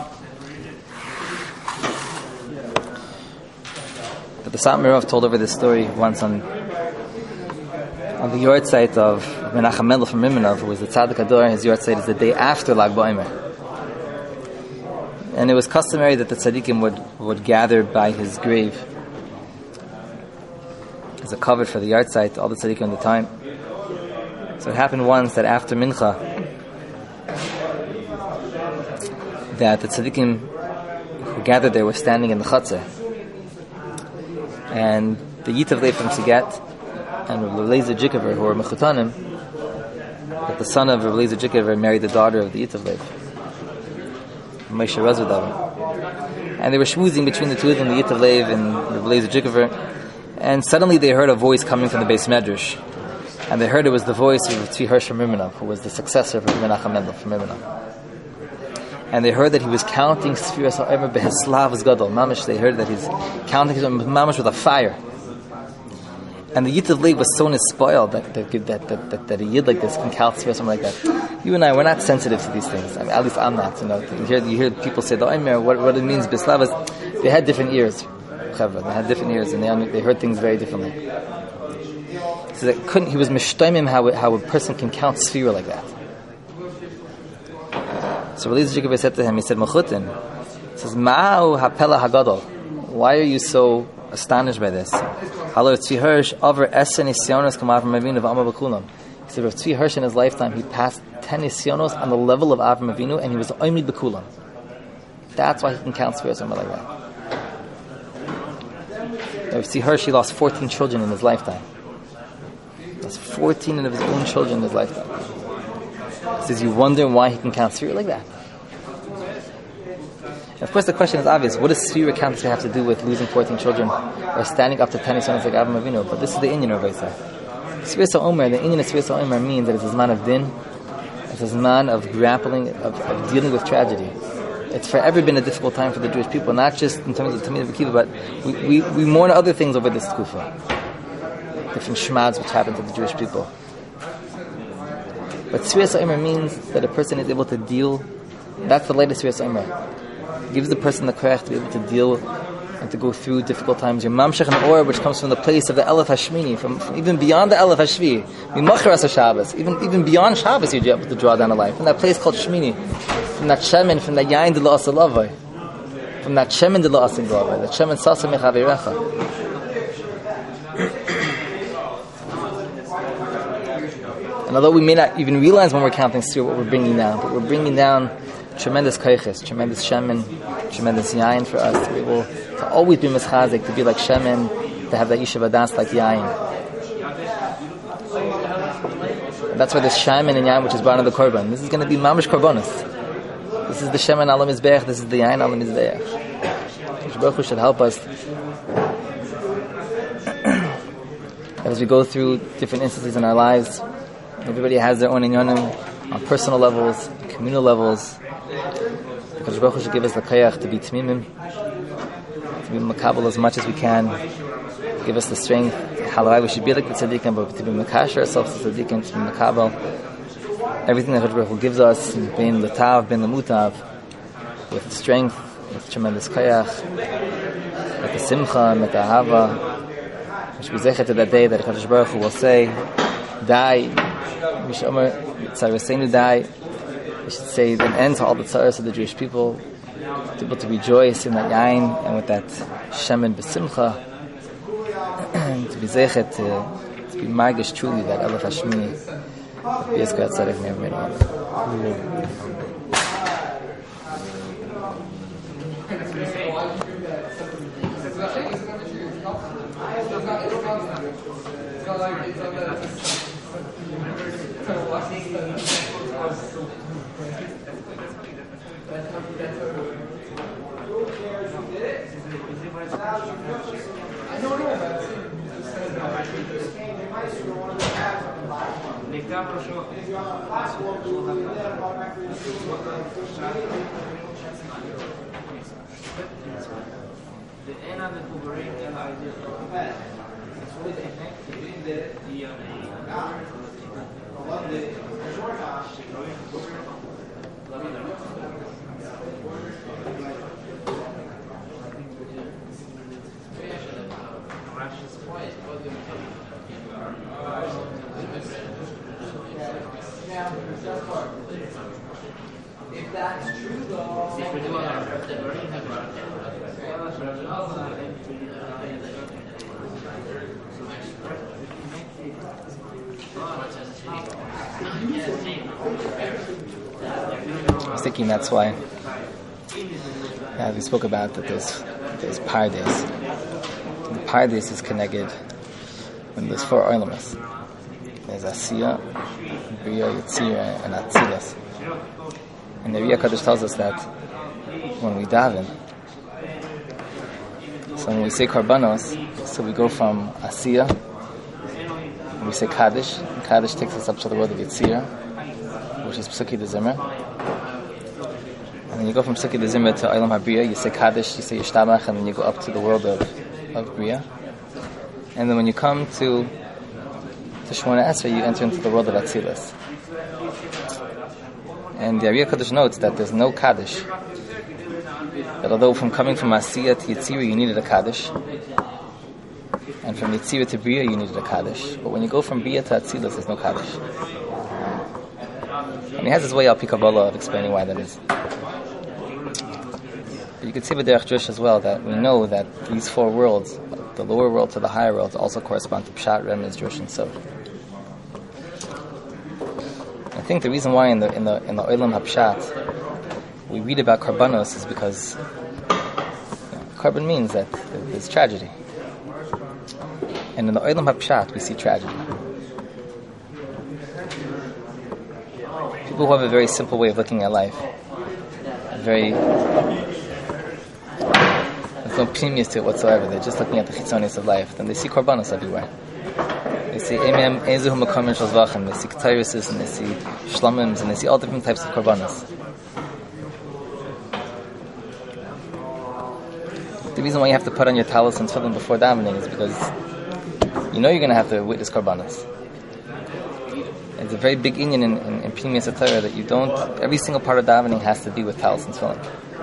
But the Satmar Rav told over this story once on on the yahrzeit of Menachem Mendel from Miminov, who was the Tzaddik Ador. His yahrzeit is the day after Lag BaOmer. And it was customary that the tzaddikim would, would gather by his grave as a cover for the yahrzeit, all the tzaddikim at the time. So it happened once that after Mincha, that the tzaddikim who gathered there were standing in the chutzah. And the Yitav Lev from Sigat and Rav Eliezer Jikover, who were Mechutanim, that the son of Rav Eliezer Jikover married the daughter of the Yitav Lev, Moshe Razudava. And they were schmoozing between the two of them, the Yitav Lev and Rav Eliezer Jikover. And suddenly they heard a voice coming from the Beis Medrash. And they heard it was the voice of Tzvi Hirsch from Miminov, who was the successor of Menachem Mendel from Miminov. And they heard that he was counting Sfiras HaOmer Beheslav's Gadol. Mamash, they heard that he's counting Mamash with a fire. And the Yitav Lev was so spoiled that that, that, that, that, that a Yid like this can count Sfiras HaOmer like that. You and I, we're not sensitive to these things. I mean, at least I'm not. You know, you hear, you hear people say the Omer, what, what it means, Beslav, is they had different ears. They had different ears, and they, they heard things very differently. So that couldn't, he was mishtaimim how, how a person can count Sfira like that. So Eliezer Jikover said to him, he said, Mechutin, he says, Ma'u hapela hagadol. Why are you so astonished by this? Halo Tzvi Hirsch, over esen isyonos k'ma Avram Avinu v'amar b'kulam. He said, Tzvi Hirsch in his lifetime, he passed ten isyonos on the level of Avram Avinu, and he was oimid b'kulam. That's why he can count Sfiras HaOmer like that. Tzvi Hirsch, he lost fourteen children in his lifetime. He lost fourteen of his own children in his lifetime. He says, you wonder why he can count Sfira like that. And of course, the question is obvious. What does Sfira count to have to do with losing fourteen children or standing up to ten sons like Avram Avinu? But this is the Inyan of Raisa. Sfiras HaOmer, the Inyan of Sfiras HaOmer means that it's a zman of din, it's a zman of grappling, of, of dealing with tragedy. It's forever been a difficult time for the Jewish people, not just in terms of Tamid B'Kiva, but we, we, we mourn other things over this Tkufa. Different shmads which happen to the Jewish people. But Sfiras HaOmer means that a person is able to deal, that's the latest Sfiras HaOmer. It gives the person the courage to be able to deal and to go through difficult times. Your Mamshech and Or, which comes from the place of the Elef Hashmini, from, from even beyond the Elef Hashvi, Mimacharas HaShabbos, even, even beyond Shabbos you're able to draw down a life. From that place called Shmini, from that Shemin, from that Yain de la Asalavai, from that Shemin de la Asalavai, that Shemin Sasa Mechavirecha. And although we may not even realize when we're counting through what we're bringing down, but we're bringing down tremendous kaiches, tremendous shemen, tremendous yain for us to be able to always be mischazik, to be like shemen, to have that yishuv adas like yain. And that's why this shemen and yain, which is brought in the korban, this is going to be mamish korbanos. This is the shemen ala mizbeach, this is the yain ala mizbeach. Baruch Hu should help us as we go through different instances in our lives. Everybody has their own inyanim on personal levels, communal levels. Because Baruch Hu should give us the kayach to be tmimim, to be makabel as much as we can, give us the strength. Halawai, we should be like the tzaddikim, but to be makasher ourselves to tzaddikim, to be makabel. Everything that Baruch Hu gives us, bein letav, bein lemutav, with strength, with tremendous kayach, with the simcha, with the ahava. We should be zecher to that day that Hakadosh Baruch Hu will say, die. We should die. We should say an end to all the tzaras of the Jewish people, to be able to rejoice in that yain and with that shemen b'simcha, to be zeichet, to, to be margish truly that Elef Hashmini, Yizkar Tzaddik Meir Meir. If that's true, though. I was thinking that's why, as we spoke about, that there's there's Pardes. The Pardes is connected when there's four Olamas. There's Asiya, Bria, Yetzirah, and Atzilas. And the Riyah Kaddish tells us that when we daven, so when we say Karbanos, so we go from Asiya, and we say Kaddish, and Kaddish takes us up to the world of Yetzirah, which is Psuki de Zimmer. And then you go from Psuki de Zimmer to Olam HaBriya, you say Kaddish, you say Yishtabach, and then you go up to the world of, of Bria. And then when you come to to Shemona Esrei, you enter into the world of Atzilas. And the Riyah Kaddish notes that there's no Kaddish. That although from coming from Asiya to Yetzirah you needed a Kaddish, and from Yetzirah to Bria you needed a Kaddish, but when you go from Bria to Atzilas there's no Kaddish. And he has his way Al Pi Kabbalah of explaining why that is. But you could say with Derech Drush as well that we know that these four worlds, the lower world to the higher worlds, also correspond to Pshat, Remez, Drush, and Sod. I think the reason why in the in the in the Olam HaPshat we read about Karbanos is because you know, Karban means that there's tragedy, and in the Olam HaPshat we see tragedy. People who have a very simple way of looking at life, a very there's no pnimius to it whatsoever. They're just looking at the chitzonis of life. Then they see Karbanos everywhere. They see Emem, Ezuhu Makom Shel Zvachim, they see Ketairuses, and they see Shlamims, and they see all different types of Karbanos. The reason why you have to put on your talis and tefillin before davening is because you know you're going to have to witness Karbanos. It's a very big inyan in, in, in Pnimius HaTorah that you don't, every single part of davening has to be with talis and tefillin.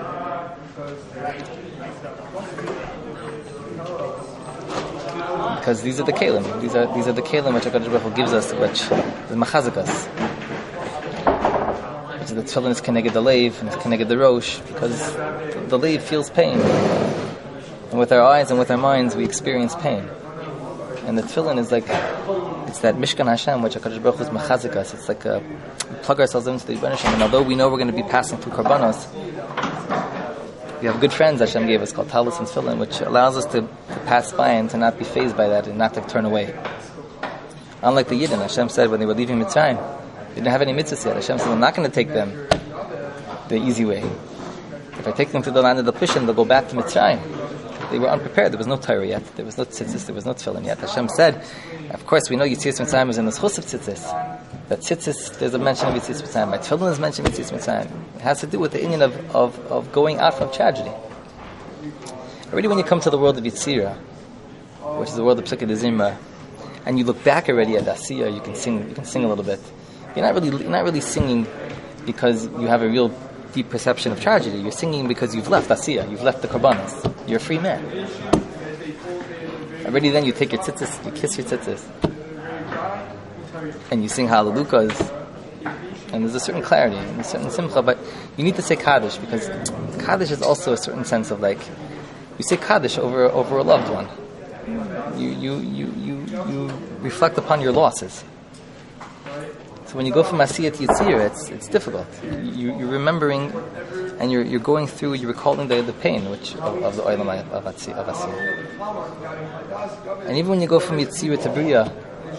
Because these are the kelim. These are these are the kelim which HaKadosh Baruch Hu gives us, which is machazik us. Which is the tefillin is connected the leiv and it's connected the rosh, because the, the leiv feels pain, and with our eyes and with our minds we experience pain. And the tefillin is like it's that Mishkan Hashem which HaKadosh Baruch Hu is machazik us. It's like a, we plug ourselves into the Yibban Hashem, and although we know we're going to be passing through Karbanos, we have good friends Hashem gave us called Talis and Tefillin, which allows us to, to pass by and to not be fazed by that and not to turn away. Unlike the Yidden, Hashem said when they were leaving Mitzrayim, they didn't have any mitzvahs yet. Hashem said, I'm not going to take them the easy way. If I take them to the land of the Plishim, they'll go back to Mitzrayim. They were unprepared. There was no Torah yet. There was no tzitzis. There was no tefillin yet. Hashem said, of course, we know Yitzias Mitzrayim is in the schus of tzitzis. That tzitzis, there's a mention of Yitzias Mitzrayim. My tefillin is mentioned of Yitzias Mitzrayim. It has to do with the inyan of, of, of going out from tragedy. Already when you come to the world of Yetzirah, which is the world of Psuki de Zimra, and you look back already at Asiya, you can sing. You can sing a little bit. You're not really. You're not really singing because you have a real deep perception of tragedy. You're singing because you've left Asiya. You've left the Karbanos. You're a free man. Already then you take your tzitzis, you kiss your tzitzis, and you sing Hallelujahs, and there's a certain clarity and a certain simcha, but you need to say Kaddish, because Kaddish is also a certain sense of like, you say Kaddish over over a loved one. You you you you, you reflect upon your losses. So when you go from Asiya to Yetzirah, it's it's difficult. You, you're remembering, and you're you're going through. You're recalling the, the pain which of, of the olam of Asiya. And even when you go from Yetzirah to Bria,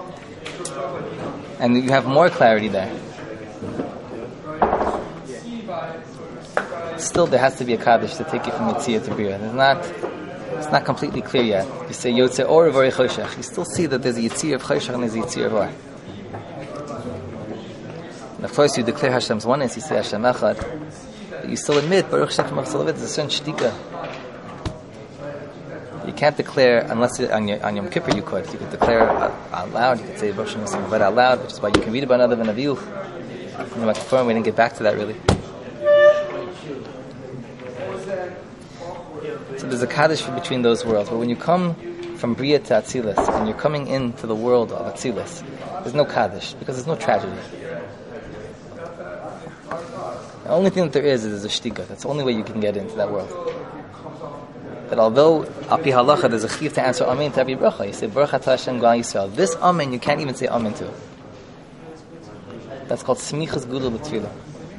And you have more clarity there. Still, there has to be a kaddish to take you from Yitzhak to Bria. It's not, it's not completely clear yet. You say Yotze Or V'Orei Choshech. You still see that there's a Yitzhak of Choshech and there's a Yitzhak of Or. And of course, you declare Hashem's oneness. You say Hashem Echad. But you still admit Baruch Shem Machzalavet. There's a certain shtika. You can't declare unless it, on, your, on Yom Kippur you could. You could declare out, out loud. You could say Baruch Shem Machzalavet out loud, which is why you can read about another than Aviv. In the Makifar, we didn't get back to that really. So there's a kaddish between those worlds. But when you come from Bria to Atzilus, and you're coming into the world of Atzilus, there's no kaddish, because there's no tragedy. The only thing that there is is a shtika. That's the only way you can get into that world. That although api halacha there's a chiyuv to answer amen to every bracha, you say Baruch Atah Hashem Gal Yisrael. This amen you can't even say amen to. That's called smichas gula l'tefillah.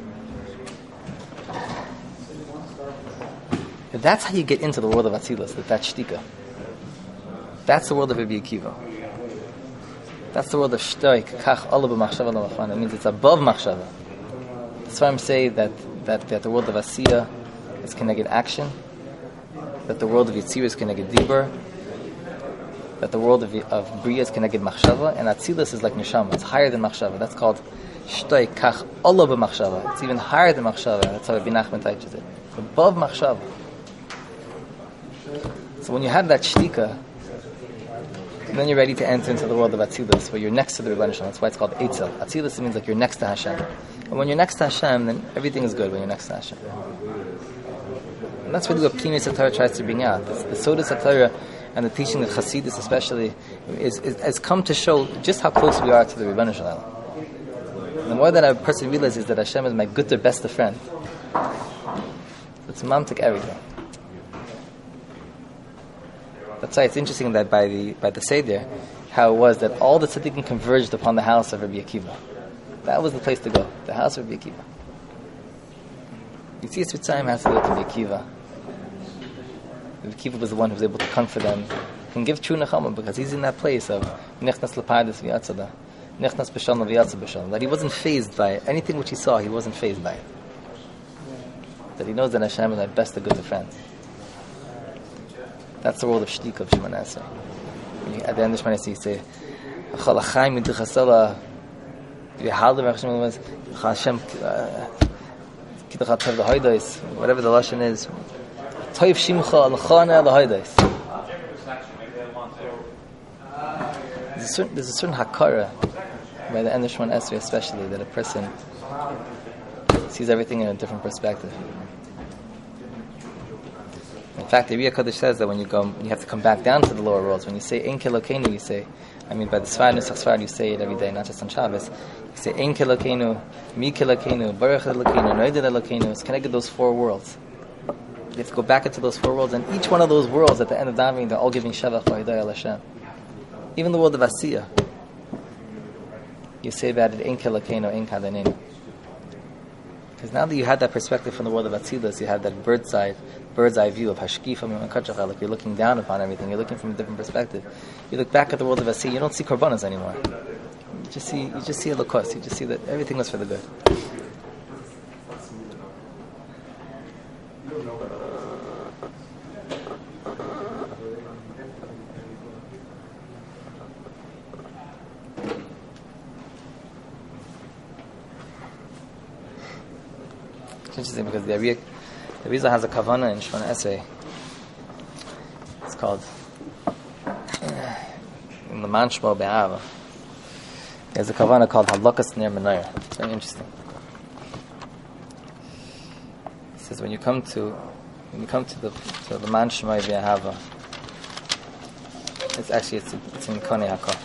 That's how you get into the world of Atzilus, that that shtika. That's the world of Rabbi Akiva. That's the world of shtoik, kach ala b'machshava l'machshava. It means it's above machshava. That's why I'm saying that, that, that the world of Asiya is connected action, that the world of Yitzir is connected dibur, that the world of, of Bria is connected machshava, and Atzilus is like neshama. It's higher than machshava. That's called shtoik, kach ala b'machshava. It's even higher than machshava. That's how Rabbi Nachman teaches it. It's above machshava. So when you have that shtika, then you're ready to enter into the world of Atzilus, where you're next to the Rebbeinu Shalom. That's why it's called Eitzel. Atzilus means like you're next to Hashem. And when you're next to Hashem, then everything is good when you're next to Hashem. And that's really what Pnimius HaTorah tries to bring out. The Sodas HaTorah and the teaching of Chassidus especially is, is, has come to show just how close we are to the Rebbeinu Shalom. The more that a person realizes that Hashem is my good or best friend, it's mamtik everything. That's why it's interesting that by the by the Seder, how it was that all the tzaddikim converged upon the house of Rabbi Akiva. That was the place to go, the house of Rabbi Akiva. Yitzias Mitzrayim has to go to Rabbi Akiva. Rabbi Akiva was the one who was able to comfort them and give true nechama, because he's in that place of nechnas l'pardes v'yatzada, nechnas b'shalom v'yatzad b'shalom. That he wasn't fazed by it. Anything which he saw, he wasn't fazed by it. That he knows that Hashem is my best of good friends. That's the world of shtika of Shemona Esrei. At the end of Shemona Esrei, you say, "Achal Achaim Yiduchasela V'Haldim Hashem Hashem Kidachat Tov L'Hoidos," whatever the lashon is. Toiv Shimcha L'Chana L'Hoidos. There's a certain there's a certain hakara by the end of Shemona Esrei, especially, that a person sees everything in a different perspective. In fact, the Riyah Kodesh says that when you go, you have to come back down to the lower worlds. When you say Ein Kelokeinu, you say, I mean, by the Sfar Nusach Sfar, you say it every day, not just on Shabbos. You say Ein Kelokeinu, Mi Kelokeinu, Baruch Elokeinu, Noided Elokeinu. It's connected to those four worlds. You have to go back into those four worlds, and each one of those worlds, at the end of davening, they're all giving Shavach V'Hidayah Al Hashem. Even the world of Asiya, you say about it Ein Kelokeinu, Ein Kadanenu. Because now that you had that perspective from the world of Atzilus, you have that bird's eye, bird's eye view of Hashkif, like you're looking down upon everything, you're looking from a different perspective. You look back at the world of Asiyah, you don't see korbanos anymore. You just see, you just see a lokos, you just see that everything was for the good. It's interesting because the Ariya, the Rizal has a kavana in Shemona Esrei. It's called in the Manshmo Be'ava. There's a kavana called Halakas Ner Menayah. It's very interesting. It says when you come to when you come to the to the Manshmo Be'ava, it's actually it's, it's in Konei Hakol.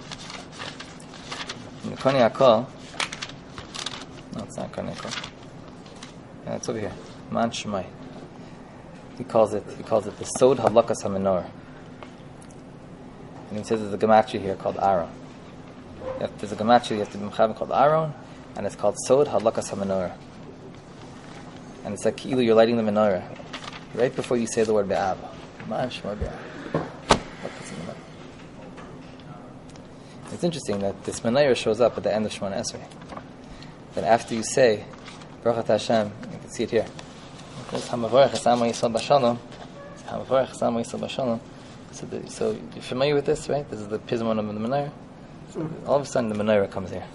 In Konei Hakol, no, it's not Konei Hakol. Yeah, it's over here. Man Shemai. He calls it. He calls it the Sod Halakas HaMenorah. And he says there's a gematria here called Aaron. There's a gematria you have to be mechaber called Aaron, and it's called Sod Halakas HaMenorah. And it's like either you're lighting the menorah right before you say the word Be'ab. Man Shemai Be'ab. it's interesting that this menorah shows up at the end of Shemona Esrei. Then after you say, Baruch Atah Hashem, you can see it here. This Hamavarech Hasam Yisrael Bashalom. Hamavarech Hasam Yisrael Bashalom. So, the, so you're familiar with this, right? This is the pismon of the menorah. So all of a sudden, the menorah comes here.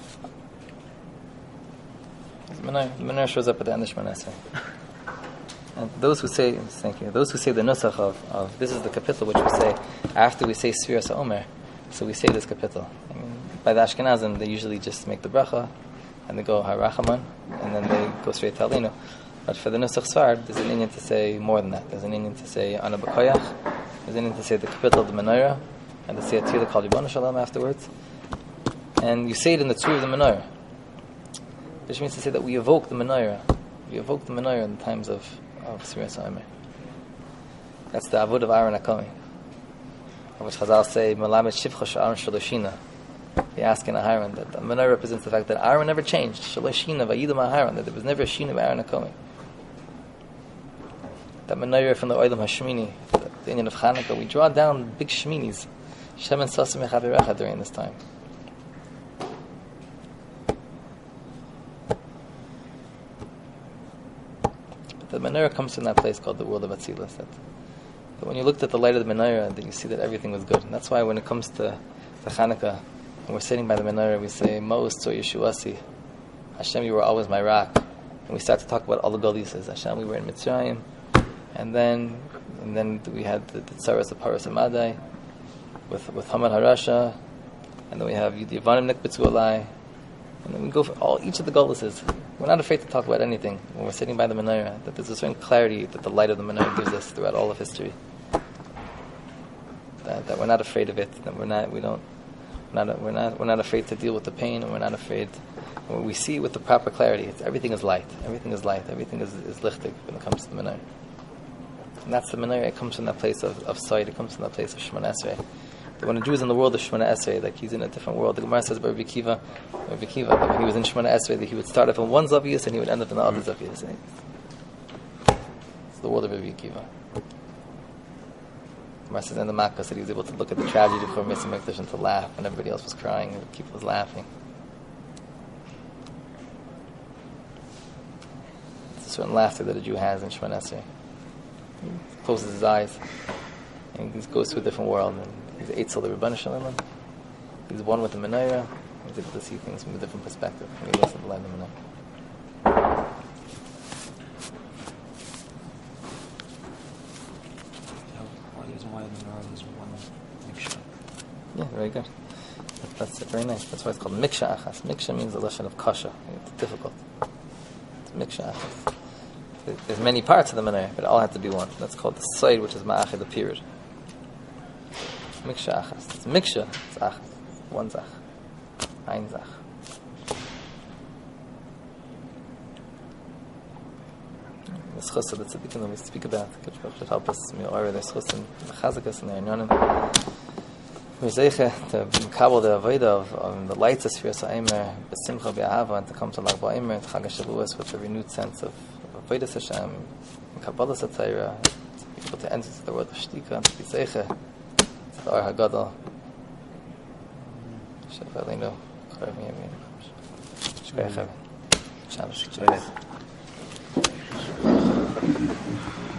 The menorah, the menorah shows up at the end of Shemona Esrei. And those who say, thank you, those who say the nusach of, of this is the capital which we say after we say Sfiras HaOmer, so we say this capital. I mean, by the Ashkenazim, they usually just make the bracha and they go Harachaman and then they go straight to Aleinu. But for the nusach Sfard, there's an inyan to say more than that. There's an inyan to say Ana B'Koyach, there's an inyan to say the capital of the menorah, and to say a tefillah called Ribono Shel Olam afterwards. And you say it in the two of the menorah, which means to say that we evoke the menorah. We evoke the menorah in the times of of Sfiras HaOmer. That's the avod of Aaron HaKohen. Which Chazal say, Melamed Shivcha Sh'Aaron Shaloshina. They ask in Aharon that the menorah represents the fact that Aaron never changed. Shaloshina Vayidam Aharon, that there was never a Shina of Aaron HaKohen. That menorah from the Olam HaShemini, the Inyan of Chanukah, we draw down big Sheminis. Shem and Sasim Echavirecha during this time. The menorah comes from that place called the world of Atzilus. That, that when you looked at the light of the menorah, that you see that everything was good. And that's why when it comes to the Chanukah, when we're sitting by the menorah, we say, Ma'os Tzor Yeshuasi, Hashem, you were always my rock. And we start to talk about all the Golises. Hashem, we were in Mitzrayim, and then and then we had the, the Tzaras of Paras Amadai with with Haman Harasha, and then we have the Yevanim Nikbetzu Alai. And then we go for all each of the Golises. We're not afraid to talk about anything when we're sitting by the menorah. That there's a certain clarity that the light of the menorah gives us throughout all of history. That, that we're not afraid of it. That we're not. We don't. We're not. We're not. We're not afraid to deal with the pain, and we're not afraid. When we see with the proper clarity, it's, everything is light. Everything is light. Everything is is lichtig when it comes to the menorah. And that's the menorah. It comes from that place of of sight. It comes from that place of Shemona Esrei. When a Jew is in the world of Shemona Esrei, like he's in a different world. The Gemara says by Rabbi Kiva, Rabbi Kiva, that when he was in Shemona Esrei, that he would start off in one Zavius and he would end up in the other Zavius. It's the world of Rabbi Kiva. The Gemara says in the Makkah that he was able to look at the tragedy before Mesa Mikdash and to laugh when everybody else was crying and Rabbi Kiva was laughing. It's a certain laughter that a Jew has in Shemona Esrei. He closes his eyes and he goes to a different world. And he's Eitzel the Ribono Shel Olam. He's one with the menorah. He's able to see things from a different perspective when he listens to the light of the menorah. Why the reason why the menorah is one miksha? Yeah, very good. That's, that's very nice. That's why it's called miksha achas. Miksha means the lashon of kasha. It's difficult. It's miksha achas. There's many parts of the menorah, but it all have to be one. That's called the side, which is ma'achid, the period. Miksha achas. It's miksha. It's achas. One zach. Ein zach. The schus of the tzaddikim that we speak about, which should help us to me'or their schus and chazakas and their inyanim. We're zeicha to kabel the avodah of, of the lights of Sfiras HaOmer, b'simcha b'ahava, and to come to Lag BaOmer, to Chag HaShavuos with a renewed sense of avodas Hashem, Kabbalas HaTorah, to be able to enter into the world of Shtika, and to be zeicha the Or HaGadol. Shef Aleinu, Korav Yamin. Shkei Chav. Shabbos.